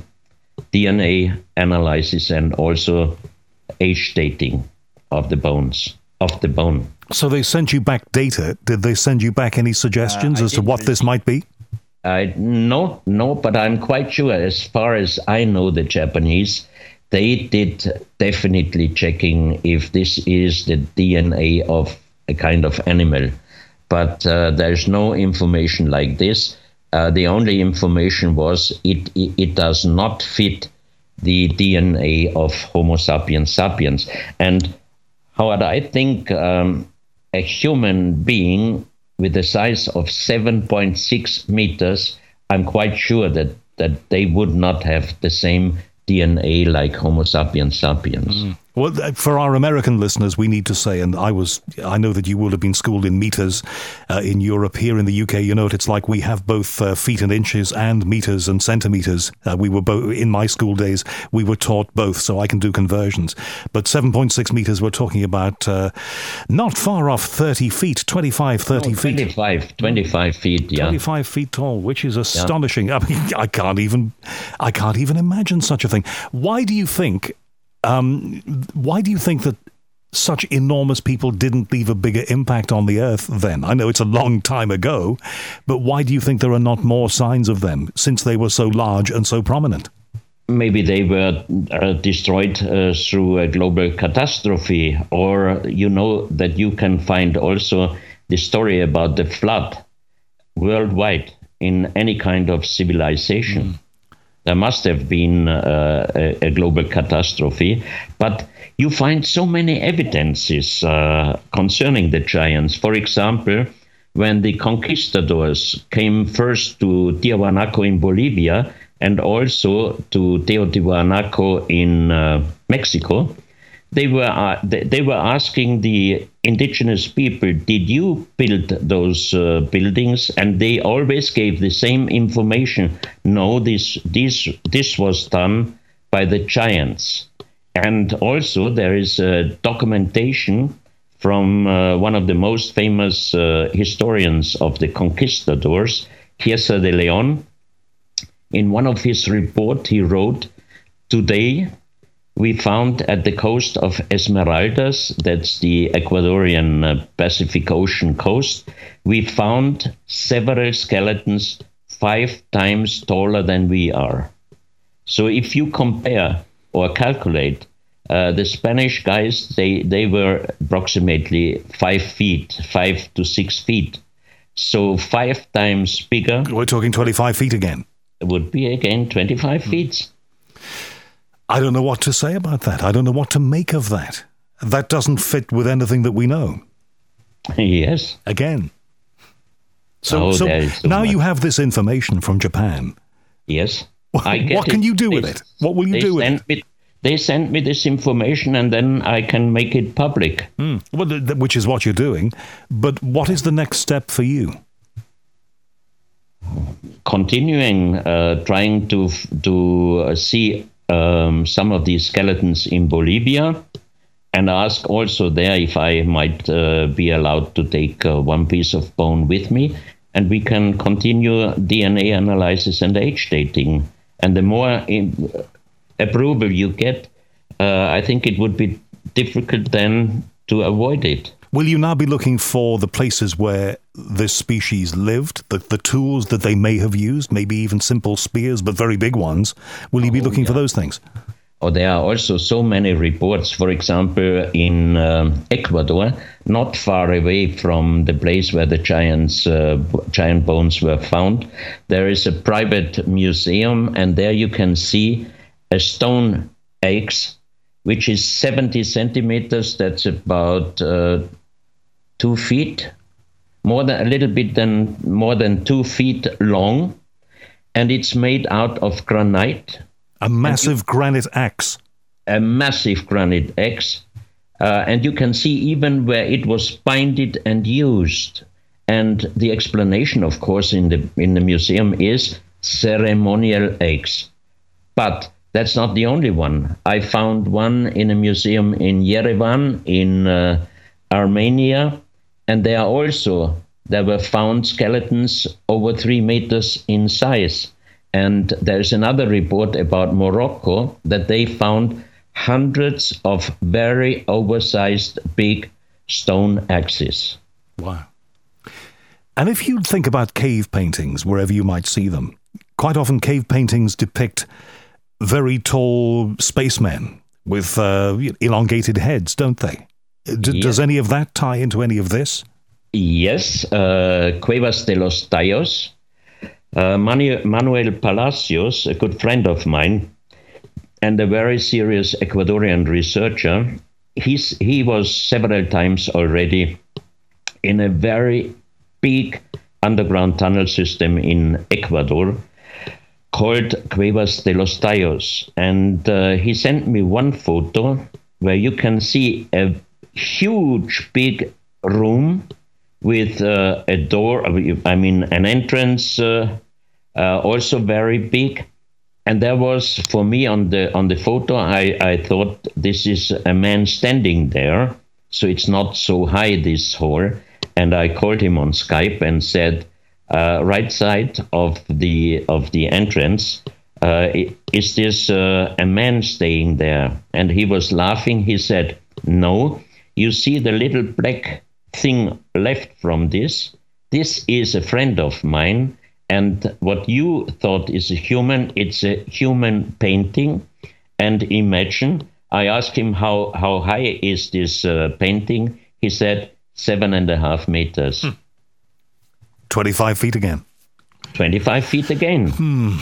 D N A analysis and also age dating of the bones, of the bone. So they sent you back data. Did they send you back any suggestions uh, as to what this might be? Uh, no, no, but I'm quite sure, as far as I know the Japanese, they did definitely checking if this is the D N A of a kind of animal. But uh, there's no information like this. Uh, the only information was it, it, it does not fit the D N A of Homo sapiens sapiens. And Howard, I think um, a human being with the size of seven point six meters, I'm quite sure that, that they would not have the same D N A like Homo sapiens sapiens. Mm. Well, for our American listeners, we need to say, and I was, I know that you will have been schooled in meters uh, in Europe. Here in the U K, you know what it's like. We have both uh, feet and inches and meters and centimeters. Uh, we were both, in my school days, we were taught both, so I can do conversions. But seven point six meters, we're talking about uh, not far off thirty feet, twenty-five, thirty oh, feet. twenty-five, twenty-five feet, yeah. twenty-five feet tall, which is astonishing. Yeah. I mean, I can't even, I can't even imagine such a thing. Why do you think... Um, why do you think that such enormous people didn't leave a bigger impact on the earth then? I know it's a long time ago, but why do you think there are not more signs of them since they were so large and so prominent? Maybe they were uh, destroyed uh, through a global catastrophe, or you know that you can find also the story about the flood worldwide in any kind of civilization. Mm. There must have been uh, a, a global catastrophe, but you find so many evidences uh, concerning the giants. For example, when the conquistadors came first to Tiahuanaco in Bolivia and also to Teotihuanaco in uh, Mexico, they were uh, they, they were asking the indigenous people, did you build those uh, buildings? And they always gave the same information. No, this this this was done by the giants. And also there is a documentation from uh, one of the most famous uh, historians of the conquistadors, Chiesa de León. In one of his reports, he wrote, today, we found at the coast of Esmeraldas, that's the Ecuadorian uh, Pacific Ocean coast, we found several skeletons five times taller than we are. So if you compare or calculate, uh, the Spanish guys, they, they were approximately five feet, five to six feet. So five times bigger. We're talking twenty-five feet again. Would be again twenty-five mm. feet. I don't know what to say about that. I don't know what to make of that. That doesn't fit with anything that we know. Yes. Again. So, oh, so, so now much. You have this information from Japan. Yes. I get what can it. you do they, with it? What will you do with it? Me, they send me this information and then I can make it public. Mm. Well, th- th- which is what you're doing. But what is the next step for you? Continuing, uh, trying to, to uh, see Um, some of these skeletons in Bolivia, and ask also there if I might uh, be allowed to take uh, one piece of bone with me, and we can continue D N A analysis and age dating. And the more in, uh, approval you get, uh, I think it would be difficult then to avoid it. Will you now be looking for the places where this species lived, the, the tools that they may have used, maybe even simple spears, but very big ones? Will you be oh, looking yeah. for those things? or there are also so many reports, for example, in um, Ecuador, not far away from the place where the giants, uh, giant bones were found, there is a private museum, and there you can see a stone axe, which is seventy centimeters. That's about uh, two feet, more than a little bit than more than two feet long, and it's made out of granite. A massive you, granite axe. A massive granite axe. Uh, and you can see even where it was binded and used. And the explanation, of course, in the in the museum is ceremonial axe. But that's not the only one. I found one in a museum in Yerevan, in uh, Armenia, and there are also, there were found skeletons over three meters in size. And there's another report about Morocco that they found hundreds of very oversized big stone axes. Wow. And if you think about cave paintings, wherever you might see them, quite often cave paintings depict very tall spacemen with uh, elongated heads, don't they? D- yes. Does any of that tie into any of this? Yes. Uh, Cuevas de los Tallos. Uh, Manu- Manuel Palacios, a good friend of mine, and a very serious Ecuadorian researcher, he's, he was several times already in a very big underground tunnel system in Ecuador called Cuevas de los Tallos. And uh, he sent me one photo where you can see a huge big room with uh, a door, I mean an entrance, uh, uh, also very big. And there was, for me on the on the photo, I, I thought this is a man standing there. So it's not so high, this hall. And I called him on Skype and said, uh, right side of the of the entrance, uh, is this uh, a man staying there? And he was laughing. He said, no, you see the little black thing left from this? This is a friend of mine. And what you thought is a human, it's a human painting. And imagine, I asked him how, how high is this uh, painting? He said, seven and a half meters. Hmm. twenty-five feet again. twenty-five feet again. Hmm.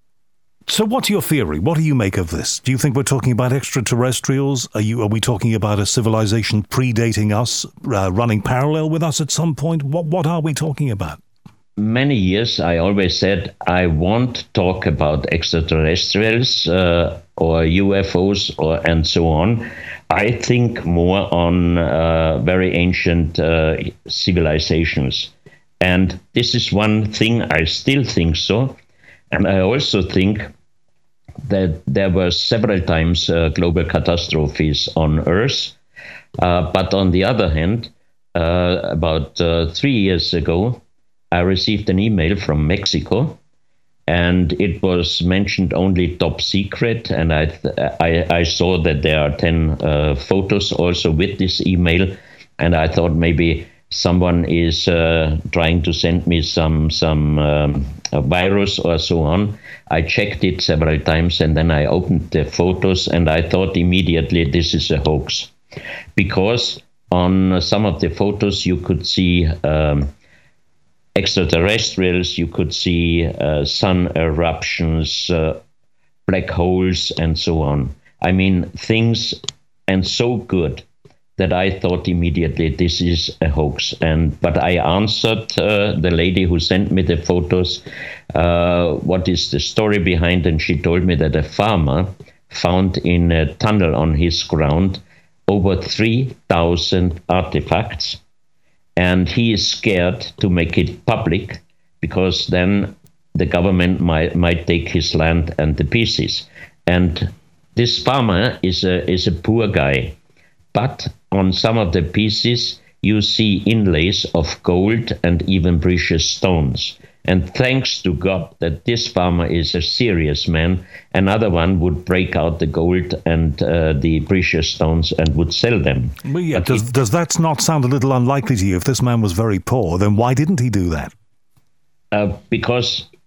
So what's your theory? What do you make of this? Do you think we're talking about extraterrestrials? Are you? Are we talking about a civilization predating us, uh, running parallel with us at some point? What What are we talking about? Many years, I always said, I won't talk about extraterrestrials uh, or U F Os or and so on. I think more on uh, very ancient uh, civilizations. And this is one thing, I still think so. And I also think that there were several times uh, global catastrophes on Earth. Uh, but on the other hand, uh, about uh, three years ago, I received an email from Mexico, and it was mentioned only top secret. And I th- I, I saw that there are ten uh, photos also with this email. And I thought maybe someone is uh, trying to send me some, some um, a virus or so on. I checked it several times, and then I opened the photos, and I thought immediately this is a hoax. Because on some of the photos you could see Um, extraterrestrials, you could see uh, sun eruptions, uh, black holes, and so on. I mean, things, and so good that I thought immediately this is a hoax. And but I answered uh, the lady who sent me the photos, uh, what is the story behind, and she told me that a farmer found in a tunnel on his ground over three thousand artifacts. And he is scared to make it public because then the government might might take his land and the pieces. And this farmer is a is a poor guy, but on some of the pieces you see inlays of gold and even precious stones. And thanks to God that this farmer is a serious man, another one would break out the gold and uh, the precious stones and would sell them. Well, yeah, but does, it, does that not sound a little unlikely to you? If this man was very poor, then why didn't he do that? Uh, because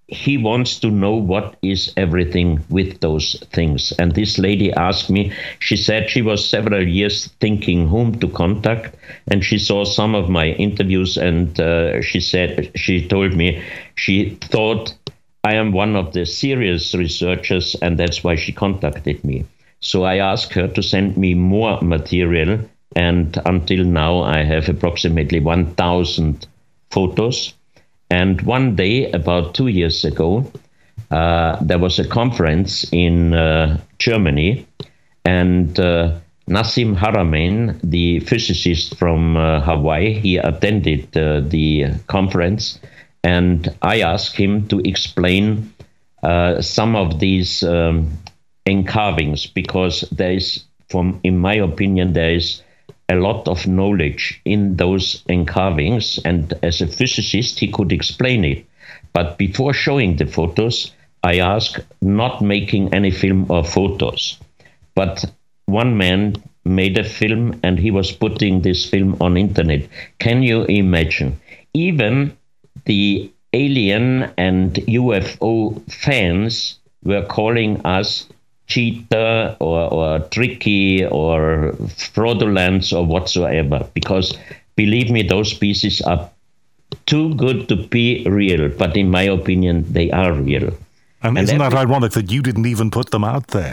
he wants to know what is everything with those things. And this lady asked me, she said she was several years thinking whom to contact, and she saw some of my interviews, and uh, she said, she told me she thought I am one of the serious researchers, and that's why she contacted me. So I asked her to send me more material, and until now I have approximately one thousand photos. And one day, about two years ago, uh, there was a conference in uh, Germany, and uh, Nassim Haramein, the physicist from uh, Hawaii, he attended uh, the conference, and I asked him to explain uh, some of these um, encarvings, because there is, from in my opinion, there is a lot of knowledge in those encarvings, and as a physicist he could explain it. But before showing the photos, I asked not making any film or photos. But one man made a film, and he was putting this film on internet. Can you imagine? Even the alien and U F O fans were calling us cheater or, or tricky or fraudulent or whatsoever, because believe me, those pieces are too good to be real, but in my opinion they are real. And, and isn't every, that ironic that you didn't even put them out there?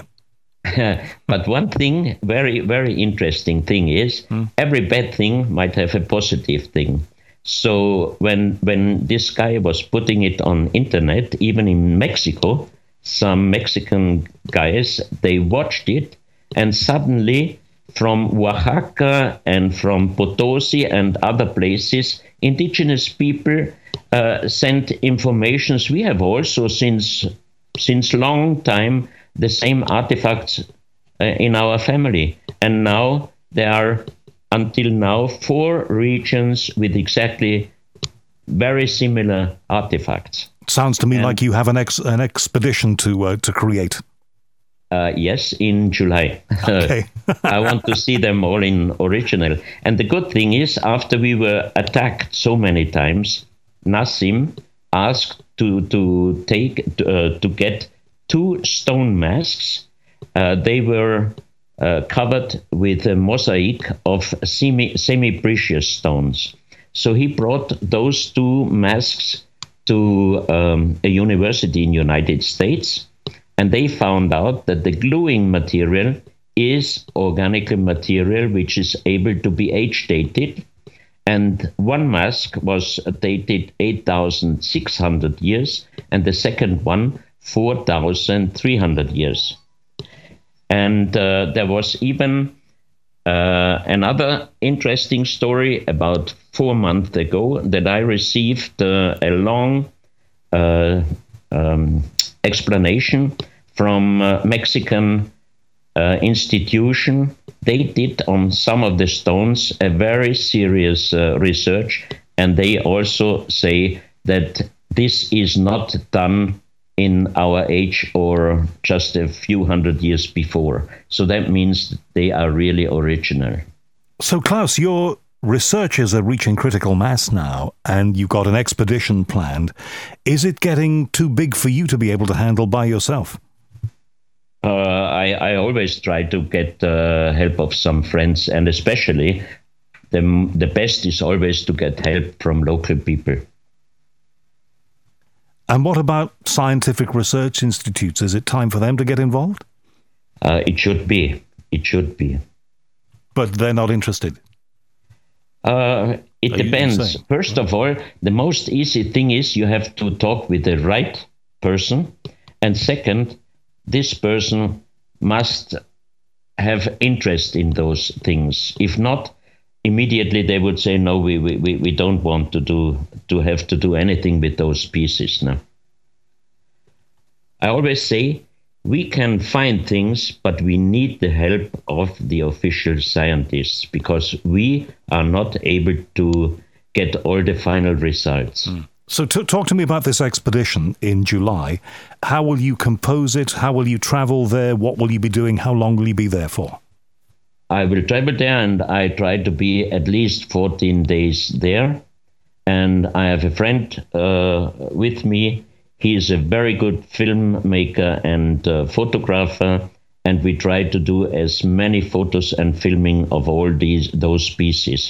But one thing, very very interesting thing is hmm. every bad thing might have a positive thing. So when when this guy was putting it on internet, even in Mexico, some Mexican guys, they watched it, and suddenly from Oaxaca and from Potosi and other places, indigenous people uh, sent informations. We have also since since long time the same artifacts uh, in our family, and now there are until now four regions with exactly very similar artifacts. Sounds to me and, like you have an ex, an expedition to uh, to create. Uh, yes, in July. Okay. I want to see them all in original. And the good thing is, after we were attacked so many times, Nassim asked to to take uh, to get two stone masks. Uh, they were uh, covered with a mosaic of semi semi-precious stones. So he brought those two masks to um, a university in the United States, and they found out that the gluing material is organic material which is able to be age-dated, and one mask was dated eight thousand six hundred years, and the second one four thousand three hundred years. And uh, there was even uh, another interesting story about four months ago that I received uh, a long uh, um, explanation from uh, Mexican uh, institution. They did on some of the stones a very serious uh, research, and they also say that this is not done in our age or just a few hundred years before. So that means they are really original. So Klaus, your researchers are reaching critical mass now, and you've got an expedition planned. Is it getting too big for you to be able to handle by yourself? Uh, I, I always try to get uh, help of some friends, and especially the, the best is always to get help from local people. And what about scientific research institutes? Is it time for them to get involved? Uh, it should be. It should be. But they're not interested? Uh, it Are depends. First of all, the most easy thing is you have to talk with the right person. And second, this person must have interest in those things. If not, immediately they would say, no, we, we, we don't want to do to have to do anything with those pieces now. I always say we can find things, but we need the help of the official scientists, because we are not able to get all the final results. Mm. So t- talk to me about this expedition in July. How will you compose it? How will you travel there? What will you be doing? How long will you be there for? I will travel there, and I try to be at least fourteen days there. And I have a friend uh, with me. He is a very good filmmaker and uh, photographer, and we try to do as many photos and filming of all these those species.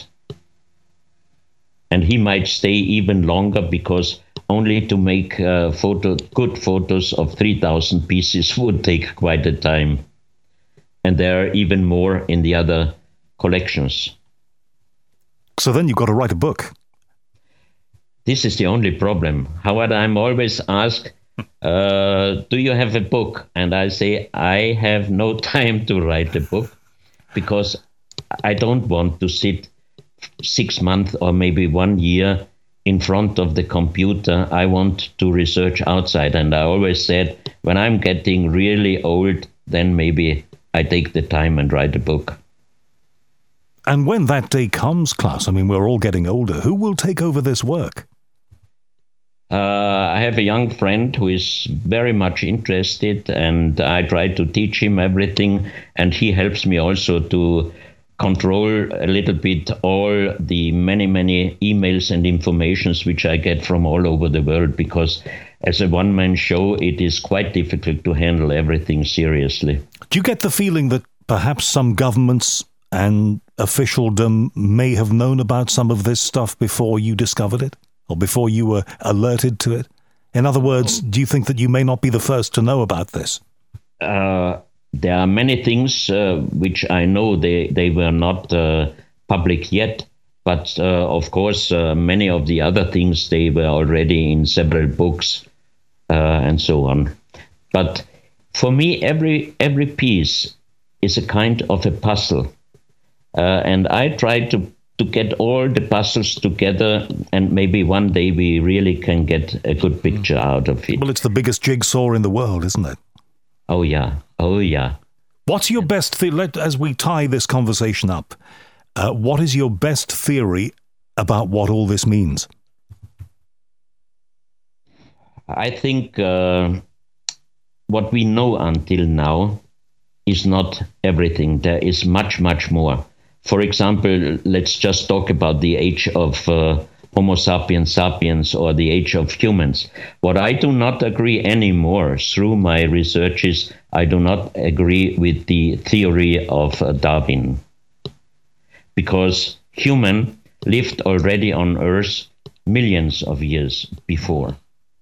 And he might stay even longer, because only to make uh, photo good photos of three thousand pieces would take quite a time. And there are even more in the other collections. So then you've got to write a book. This is the only problem. However, I'm always asked, uh, do you have a book? And I say, I have no time to write a book, because I don't want to sit six months or maybe one year in front of the computer. I want to research outside. And I always said, when I'm getting really old, then maybe I take the time and write a book. And when that day comes, Klaus, I mean, we're all getting older, who will take over this work? Uh, I have a young friend who is very much interested, and I try to teach him everything, and he helps me also to control a little bit all the many, many emails and informations which I get from all over the world, because as a one-man show, it is quite difficult to handle everything seriously. Do you get the feeling that perhaps some governments and officialdom may have known about some of this stuff before you discovered it, or before you were alerted to it? In other words, do you think that you may not be the first to know about this? Uh, there are many things uh, which I know they, they were not uh, public yet, but uh, of course, uh, many of the other things, they were already in several books uh, and so on. But for me, every every piece is a kind of a puzzle. Uh, and I try to, to get all the puzzles together, and maybe one day we really can get a good picture out of it. Well, it's the biggest jigsaw in the world, isn't it? Oh, yeah. Oh, yeah. What's your best theory, let, as we tie this conversation up, uh, what is your best theory about what all this means? I think uh, what we know until now is not everything. There is much, much more. For example, let's just talk about the age of uh, Homo sapiens sapiens, or the age of humans. What I do not agree anymore through my researches, I do not agree with the theory of uh, Darwin. Because human lived already on Earth millions of years before.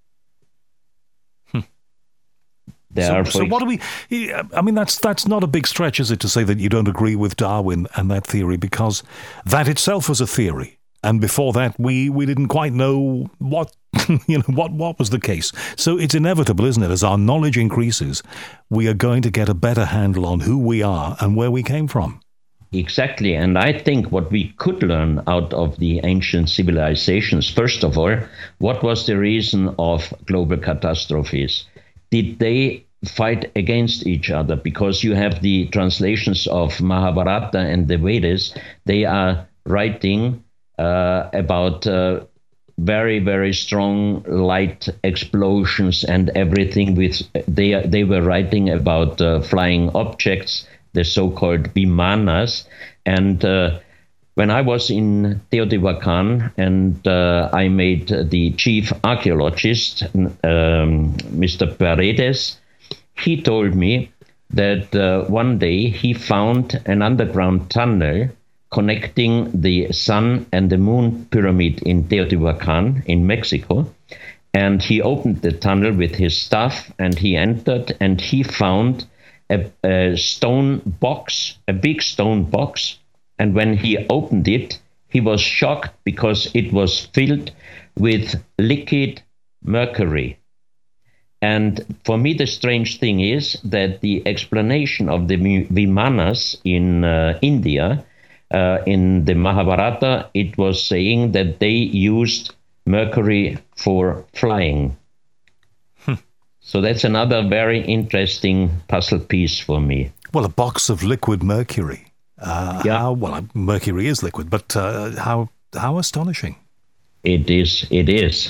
So, are, so what do we, I mean, that's that's not a big stretch, is it, to say that you don't agree with Darwin and that theory, because that itself was a theory. And before that, we, we didn't quite know what, you know, what, what was the case. So it's inevitable, isn't it? As our knowledge increases, we are going to get a better handle on who we are and where we came from. Exactly. And I think what we could learn out of the ancient civilizations, first of all, what was the reason of global catastrophes? Did they fight against each other? Because you have the translations of Mahabharata and the Vedas. They are writing uh, about uh, very, very strong light explosions and everything. With they they were writing about uh, flying objects, the so-called vimanas. And uh, when I was in Teotihuacan, and uh, I made the chief archaeologist, um, Mister Paredes, he told me that uh, one day he found an underground tunnel connecting the sun and the moon pyramid in Teotihuacan in Mexico. And he opened the tunnel with his staff, and he entered, and he found a, a stone box, a big stone box. And when he opened it, he was shocked because it was filled with liquid mercury. And for me, the strange thing is that the explanation of the Vimanas in uh, India, uh, in the Mahabharata, it was saying that they used mercury for flying. Hmm. So that's another very interesting puzzle piece for me. Well, a box of liquid mercury. Uh, yeah. How, well, mercury is liquid, but uh, how how astonishing. It is, it is.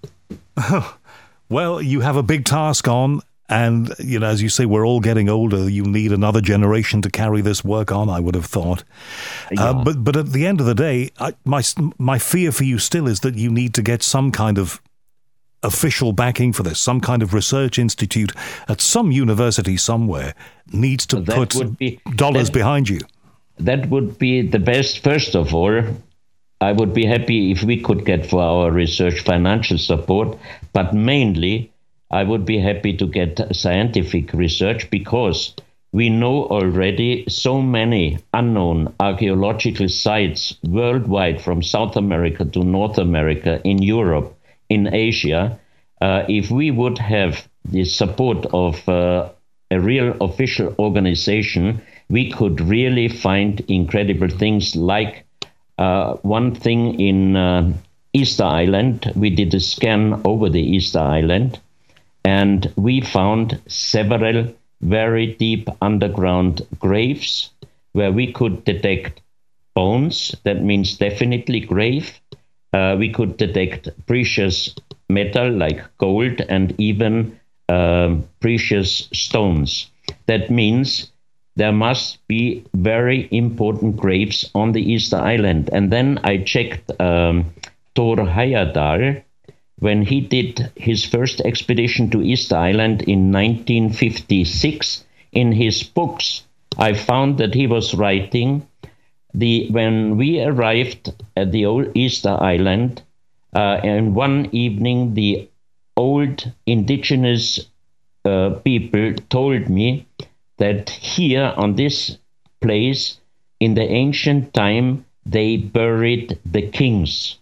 Well, you have a big task on, and, you know, as you say, we're all getting older. You need another generation to carry this work on, I would have thought. Yeah. Uh, but but at the end of the day, I, my my fear for you still is that you need to get some kind of official backing for this, some kind of research institute at some university somewhere needs to that put be, dollars that, behind you. That would be the best. First of all, I would be happy if we could get for our research financial support, but mainly I would be happy to get scientific research, because we know already so many unknown archaeological sites worldwide, from South America to North America, in Europe, in Asia. Uh, if we would have the support of uh, a real official organization, we could really find incredible things. Like uh, one thing in uh, Easter Island, we did a scan over the Easter Island, and we found several very deep underground graves where we could detect bones. That means definitely grave. Uh, we could detect precious metal like gold, and even um, precious stones. That means there must be very important graves on the Easter Island. And then I checked um, Thor Heyerdahl. When he did his first expedition to Easter Island in nineteen fifty-six, in his books, I found that he was writing, the when we arrived at the old Easter Island, uh, and one evening the old indigenous uh, people told me that here on this place, in the ancient time, they buried the kings.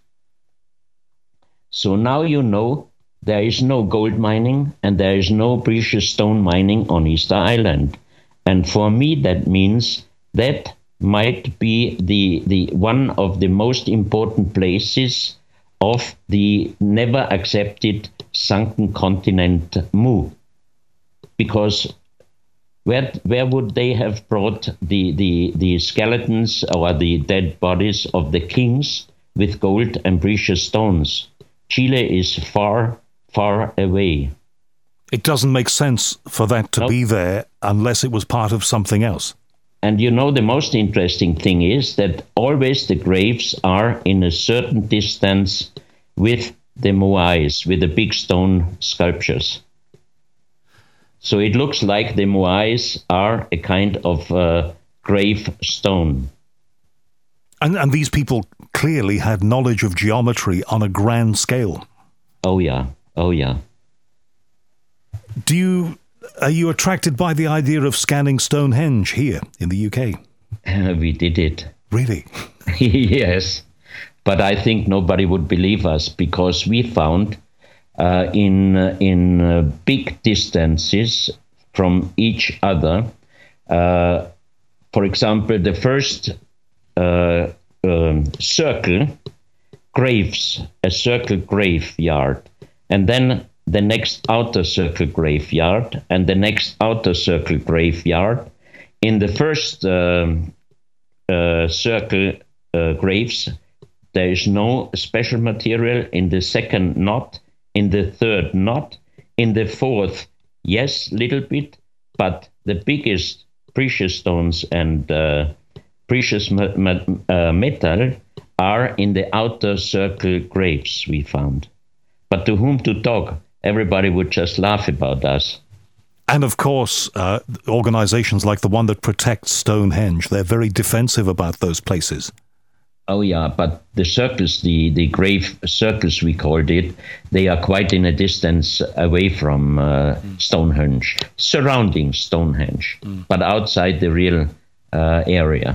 So now you know there is no gold mining and there is no precious stone mining on Easter Island. And for me, that means that might be the, the one of the most important places of the never accepted sunken continent Mu. Because where, where would they have brought the, the, the skeletons or the dead bodies of the kings with gold and precious stones? Chile is far, far away. It doesn't make sense for that to nope. be there unless it was part of something else. And you know, the most interesting thing is that always the graves are in a certain distance with the Moais, with the big stone sculptures. So it looks like the Moais are a kind of uh, grave stone. And, and these people clearly had knowledge of geometry on a grand scale. Oh, yeah. Oh, yeah. Do you, are you attracted by the idea of scanning Stonehenge here in the U K? Uh, we did it. Really? Yes. But I think nobody would believe us, because we found uh, in, uh, in uh, big distances from each other, uh, for example, the first Uh, um, circle graves, a circle graveyard, and then the next outer circle graveyard, and the next outer circle graveyard. In the first um, uh, circle uh, graves, there is no special material. In the second, not. In the third, not. In the fourth, yes, little bit, but the biggest precious stones and uh, precious me- me- uh, metal are in the outer circle graves we found. But to whom to talk? Everybody would just laugh about us. And of course, uh, organizations like the one that protects Stonehenge, they're very defensive about those places. Oh, yeah, but the circles, the, the grave circles we called it, they are quite in a distance away from uh, mm. Stonehenge, surrounding Stonehenge, mm. but outside the real uh, area.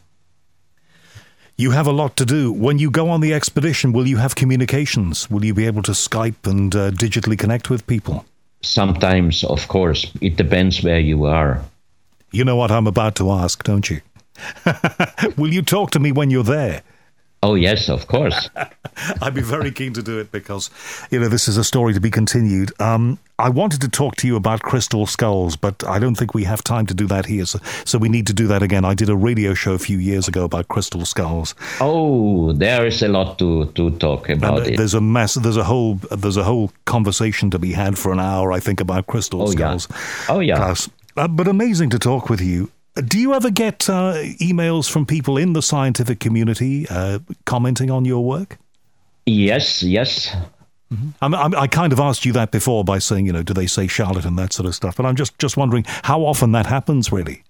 You have a lot to do. When you go on the expedition, will you have communications? Will you be able to Skype and uh, digitally connect with people? Sometimes, of course. It depends where you are. You know what I'm about to ask, don't you? Will you talk to me when you're there? Oh, yes, of course. I'd be very keen to do it because, you know, this is a story to be continued. Um, I wanted to talk to you about crystal skulls, but I don't think we have time to do that here, so, so we need to do that again. I did a radio show a few years ago about crystal skulls. Oh, there is a lot to, to talk about and it. There's a mass, there's a whole, there's a whole conversation to be had for an hour, I think, about crystal oh, skulls. Yeah. Oh, yeah. Klaus. Uh, but amazing to talk with you. Do you ever get uh, emails from people in the scientific community uh, commenting on your work? Yes, yes. Mm-hmm. I'm, I'm, I kind of asked you that before by saying, you know, do they say charlatan, that sort of stuff? But I'm just, just wondering how often that happens, really.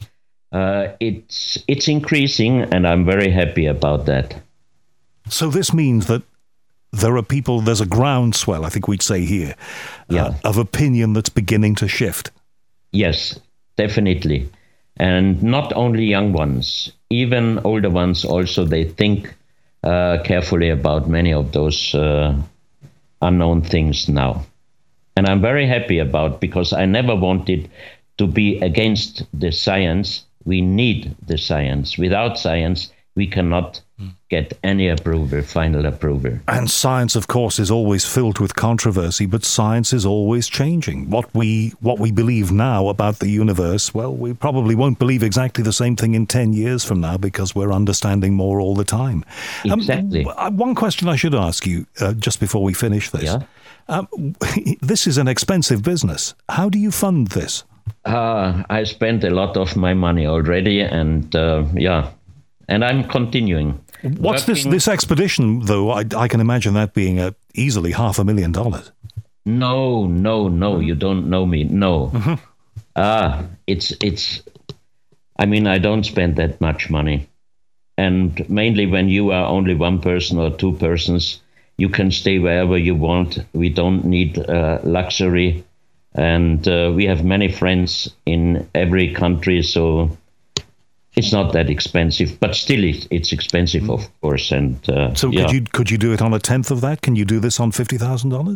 Uh, it's it's increasing, and I'm very happy about that. So this means that there are people, there's a groundswell, I think we'd say here, yeah. uh, of opinion that's beginning to shift. Yes, definitely. And not only young ones, even older ones also, they think uh, carefully about many of those uh, unknown things now. And I'm very happy about, because I never wanted to be against the science. We need the science. Without science, we cannot get any approval, final approval. And science, of course, is always filled with controversy, but science is always changing. What we what we believe now about the universe, well, we probably won't believe exactly the same thing in ten years from now, because we're understanding more all the time. Exactly. Um, one question I should ask you, uh, just before we finish this. Yeah? Um, this is an expensive business. How do you fund this? Uh, I spent a lot of my money already, and uh, yeah, and I'm continuing. What's this this expedition, though? I, I can imagine that being a, easily half a million dollars. No, no, no, you don't know me. No. Mm-hmm. Ah, it's, it's, I mean, I don't spend that much money. And mainly when you are only one person or two persons, you can stay wherever you want. We don't need uh, luxury. And uh, we have many friends in every country, so it's not that expensive. But still, it's, it's expensive, of course. And uh, so, yeah. could you could you do it on a tenth of that? Can you do this on fifty thousand dollars?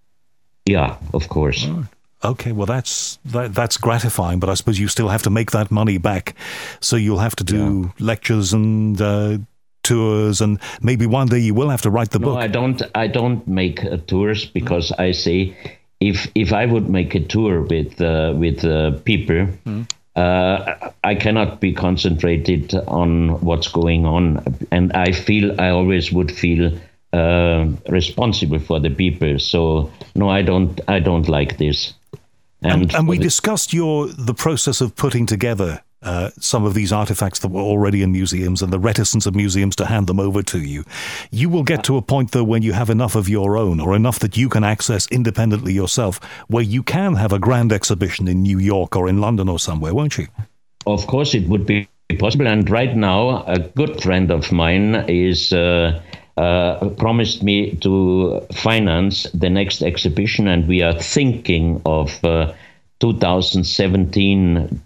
Yeah, of course. Oh. Okay, well, that's that, that's gratifying, but I suppose you still have to make that money back. So you'll have to do yeah. lectures and uh, tours, and maybe one day you will have to write the no, book. No, I don't. I don't make uh, tours, because I say, if if I would make a tour with uh, with uh, people, mm. uh, I cannot be concentrated on what's going on, and I feel I always would feel uh, responsible for the people. So no, I don't. I don't like this. And, and, and we the, discussed your the process of putting together uh, some of these artifacts that were already in museums, and the reticence of museums to hand them over to you. You will get to a point, though, when you have enough of your own, or enough that you can access independently yourself, where you can have a grand exhibition in New York or in London or somewhere, won't you? Of course, it would be possible. And right now, a good friend of mine is uh, uh, promised me to finance the next exhibition, and we are thinking of uh, two thousand seventeen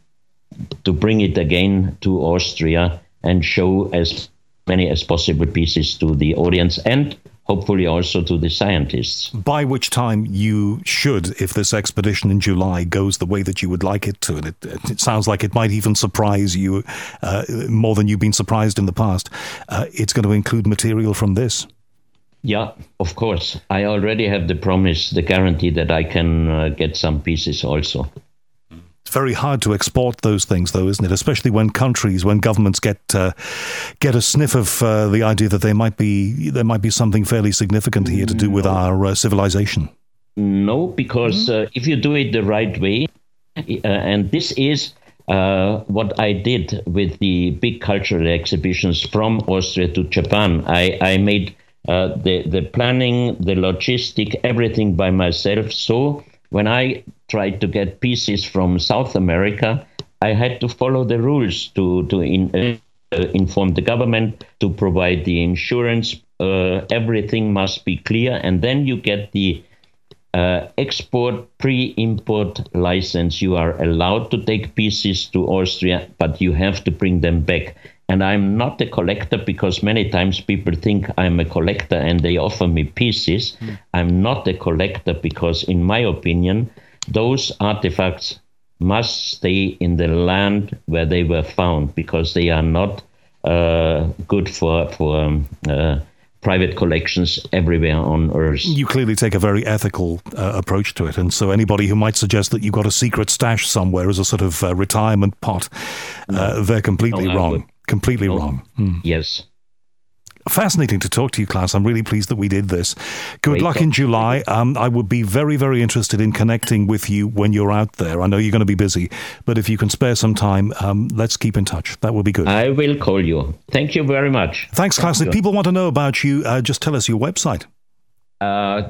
to bring it again to Austria and show as many as possible pieces to the audience, and hopefully also to the scientists. By which time you should, if this expedition in July goes the way that you would like it to, and it, it sounds like it might even surprise you uh, more than you've been surprised in the past, uh, it's going to include material from this. Yeah, of course. I already have the promise, the guarantee that I can uh, get some pieces also. It's very hard to export those things, though, isn't it? Especially when countries, when governments get uh, get a sniff of uh, the idea that there might be there might be something fairly significant here to do with our uh, civilization. No, because uh, if you do it the right way, uh, and this is uh, what I did with the big cultural exhibitions from Austria to Japan. I, I made uh, the the planning, the logistic, everything by myself. So when I tried to get pieces from South America, I had to follow the rules to, to in, uh, inform the government, to provide the insurance. Uh, everything must be clear. And then you get the uh, export, pre-import license. You are allowed to take pieces to Austria, but you have to bring them back. And I'm not a collector, because many times people think I'm a collector and they offer me pieces. Mm. I'm not a collector because, in my opinion, those artifacts must stay in the land where they were found, because they are not uh, good for, for um, uh, private collections everywhere on Earth. You clearly take a very ethical uh, approach to it, and so anybody who might suggest that you've got a secret stash somewhere as a sort of uh, retirement pot, uh, no. they're completely no, wrong. Completely no. wrong. Hmm. Yes. Fascinating to talk to you, Klaus. I'm really pleased that we did this. Good Great luck in July. Um, I would be very, very interested in connecting with you when you're out there. I know you're going to be busy, but if you can spare some time, um, let's keep in touch. That would be good. I will call you. Thank you very much. Thanks, Klaus. If people want to know about you, uh, just tell us your website. Uh,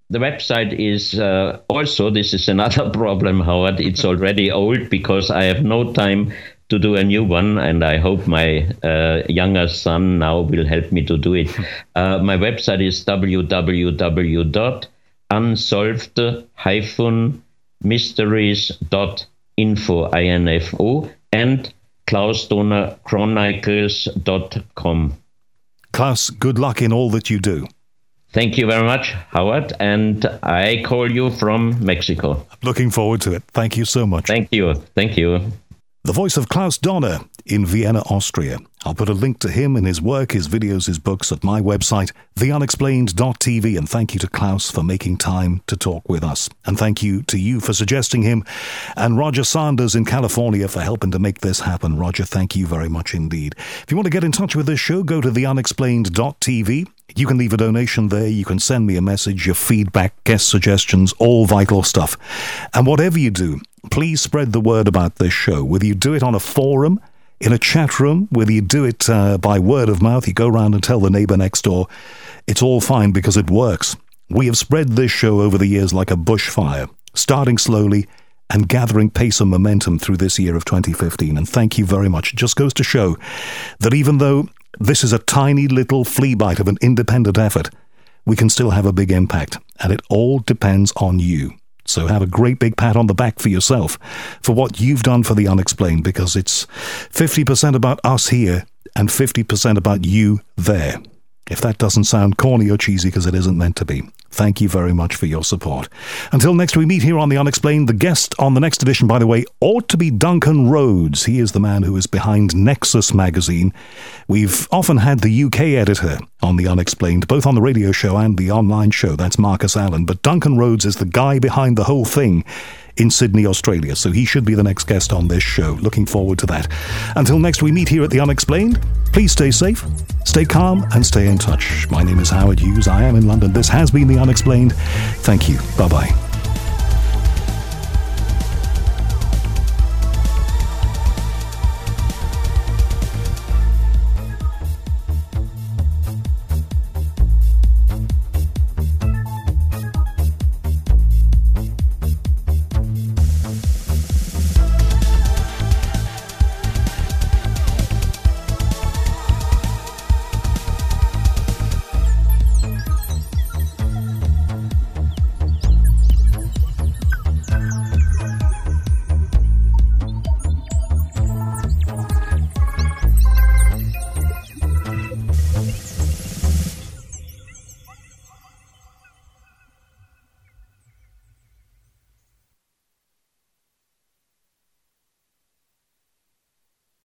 The website is uh, also, this is another problem, Howard. It's already old because I have no time to do a new one, and I hope my uh, younger son now will help me to do it. Uh, my website is w w w dot unsolved dash mysteries dot info, I N F O, and klaus donner chronicles dot com. Klaus, good luck in all that you do. Thank you very much, Howard, and I call you from Mexico. Looking forward to it. Thank you so much. Thank you. Thank you. The voice of Klaus Donner in Vienna, Austria. I'll put a link to him and his work, his videos, his books at my website, the unexplained dot t v. And thank you to Klaus for making time to talk with us. And thank you to you for suggesting him, and Roger Sanders in California for helping to make this happen. Roger, thank you very much indeed. If you want to get in touch with this show, go to the unexplained dot t v. You can leave a donation there. You can send me a message, your feedback, guest suggestions, all vital stuff. And whatever you do, please spread the word about this show. Whether you do it on a forum, in a chat room, whether you do it uh, by word of mouth, you go around and tell the neighbor next door, it's all fine because it works. We have spread this show over the years like a bushfire, starting slowly and gathering pace and momentum through this year of twenty fifteen. And thank you very much. It just goes to show that even though this is a tiny little flea bite of an independent effort, we can still have a big impact. And it all depends on you. So have a great big pat on the back for yourself for what you've done for The Unexplained, because it's fifty percent about us here and fifty percent about you there. If that doesn't sound corny or cheesy, because it isn't meant to be. Thank you very much for your support. Until next we meet here on The Unexplained, the guest on the next edition, by the way, ought to be Duncan Rhodes. He is the man who is behind Nexus magazine. We've often had the U K editor on The Unexplained, both on the radio show and the online show. That's Marcus Allen. But Duncan Rhodes is the guy behind the whole thing in Sydney, Australia. So he should be the next guest on this show. Looking forward to that. Until next we meet here at The Unexplained, please stay safe, stay calm, and stay in touch. My name is Howard Hughes. I am in London. This has been The Unexplained. Thank you. Bye-bye.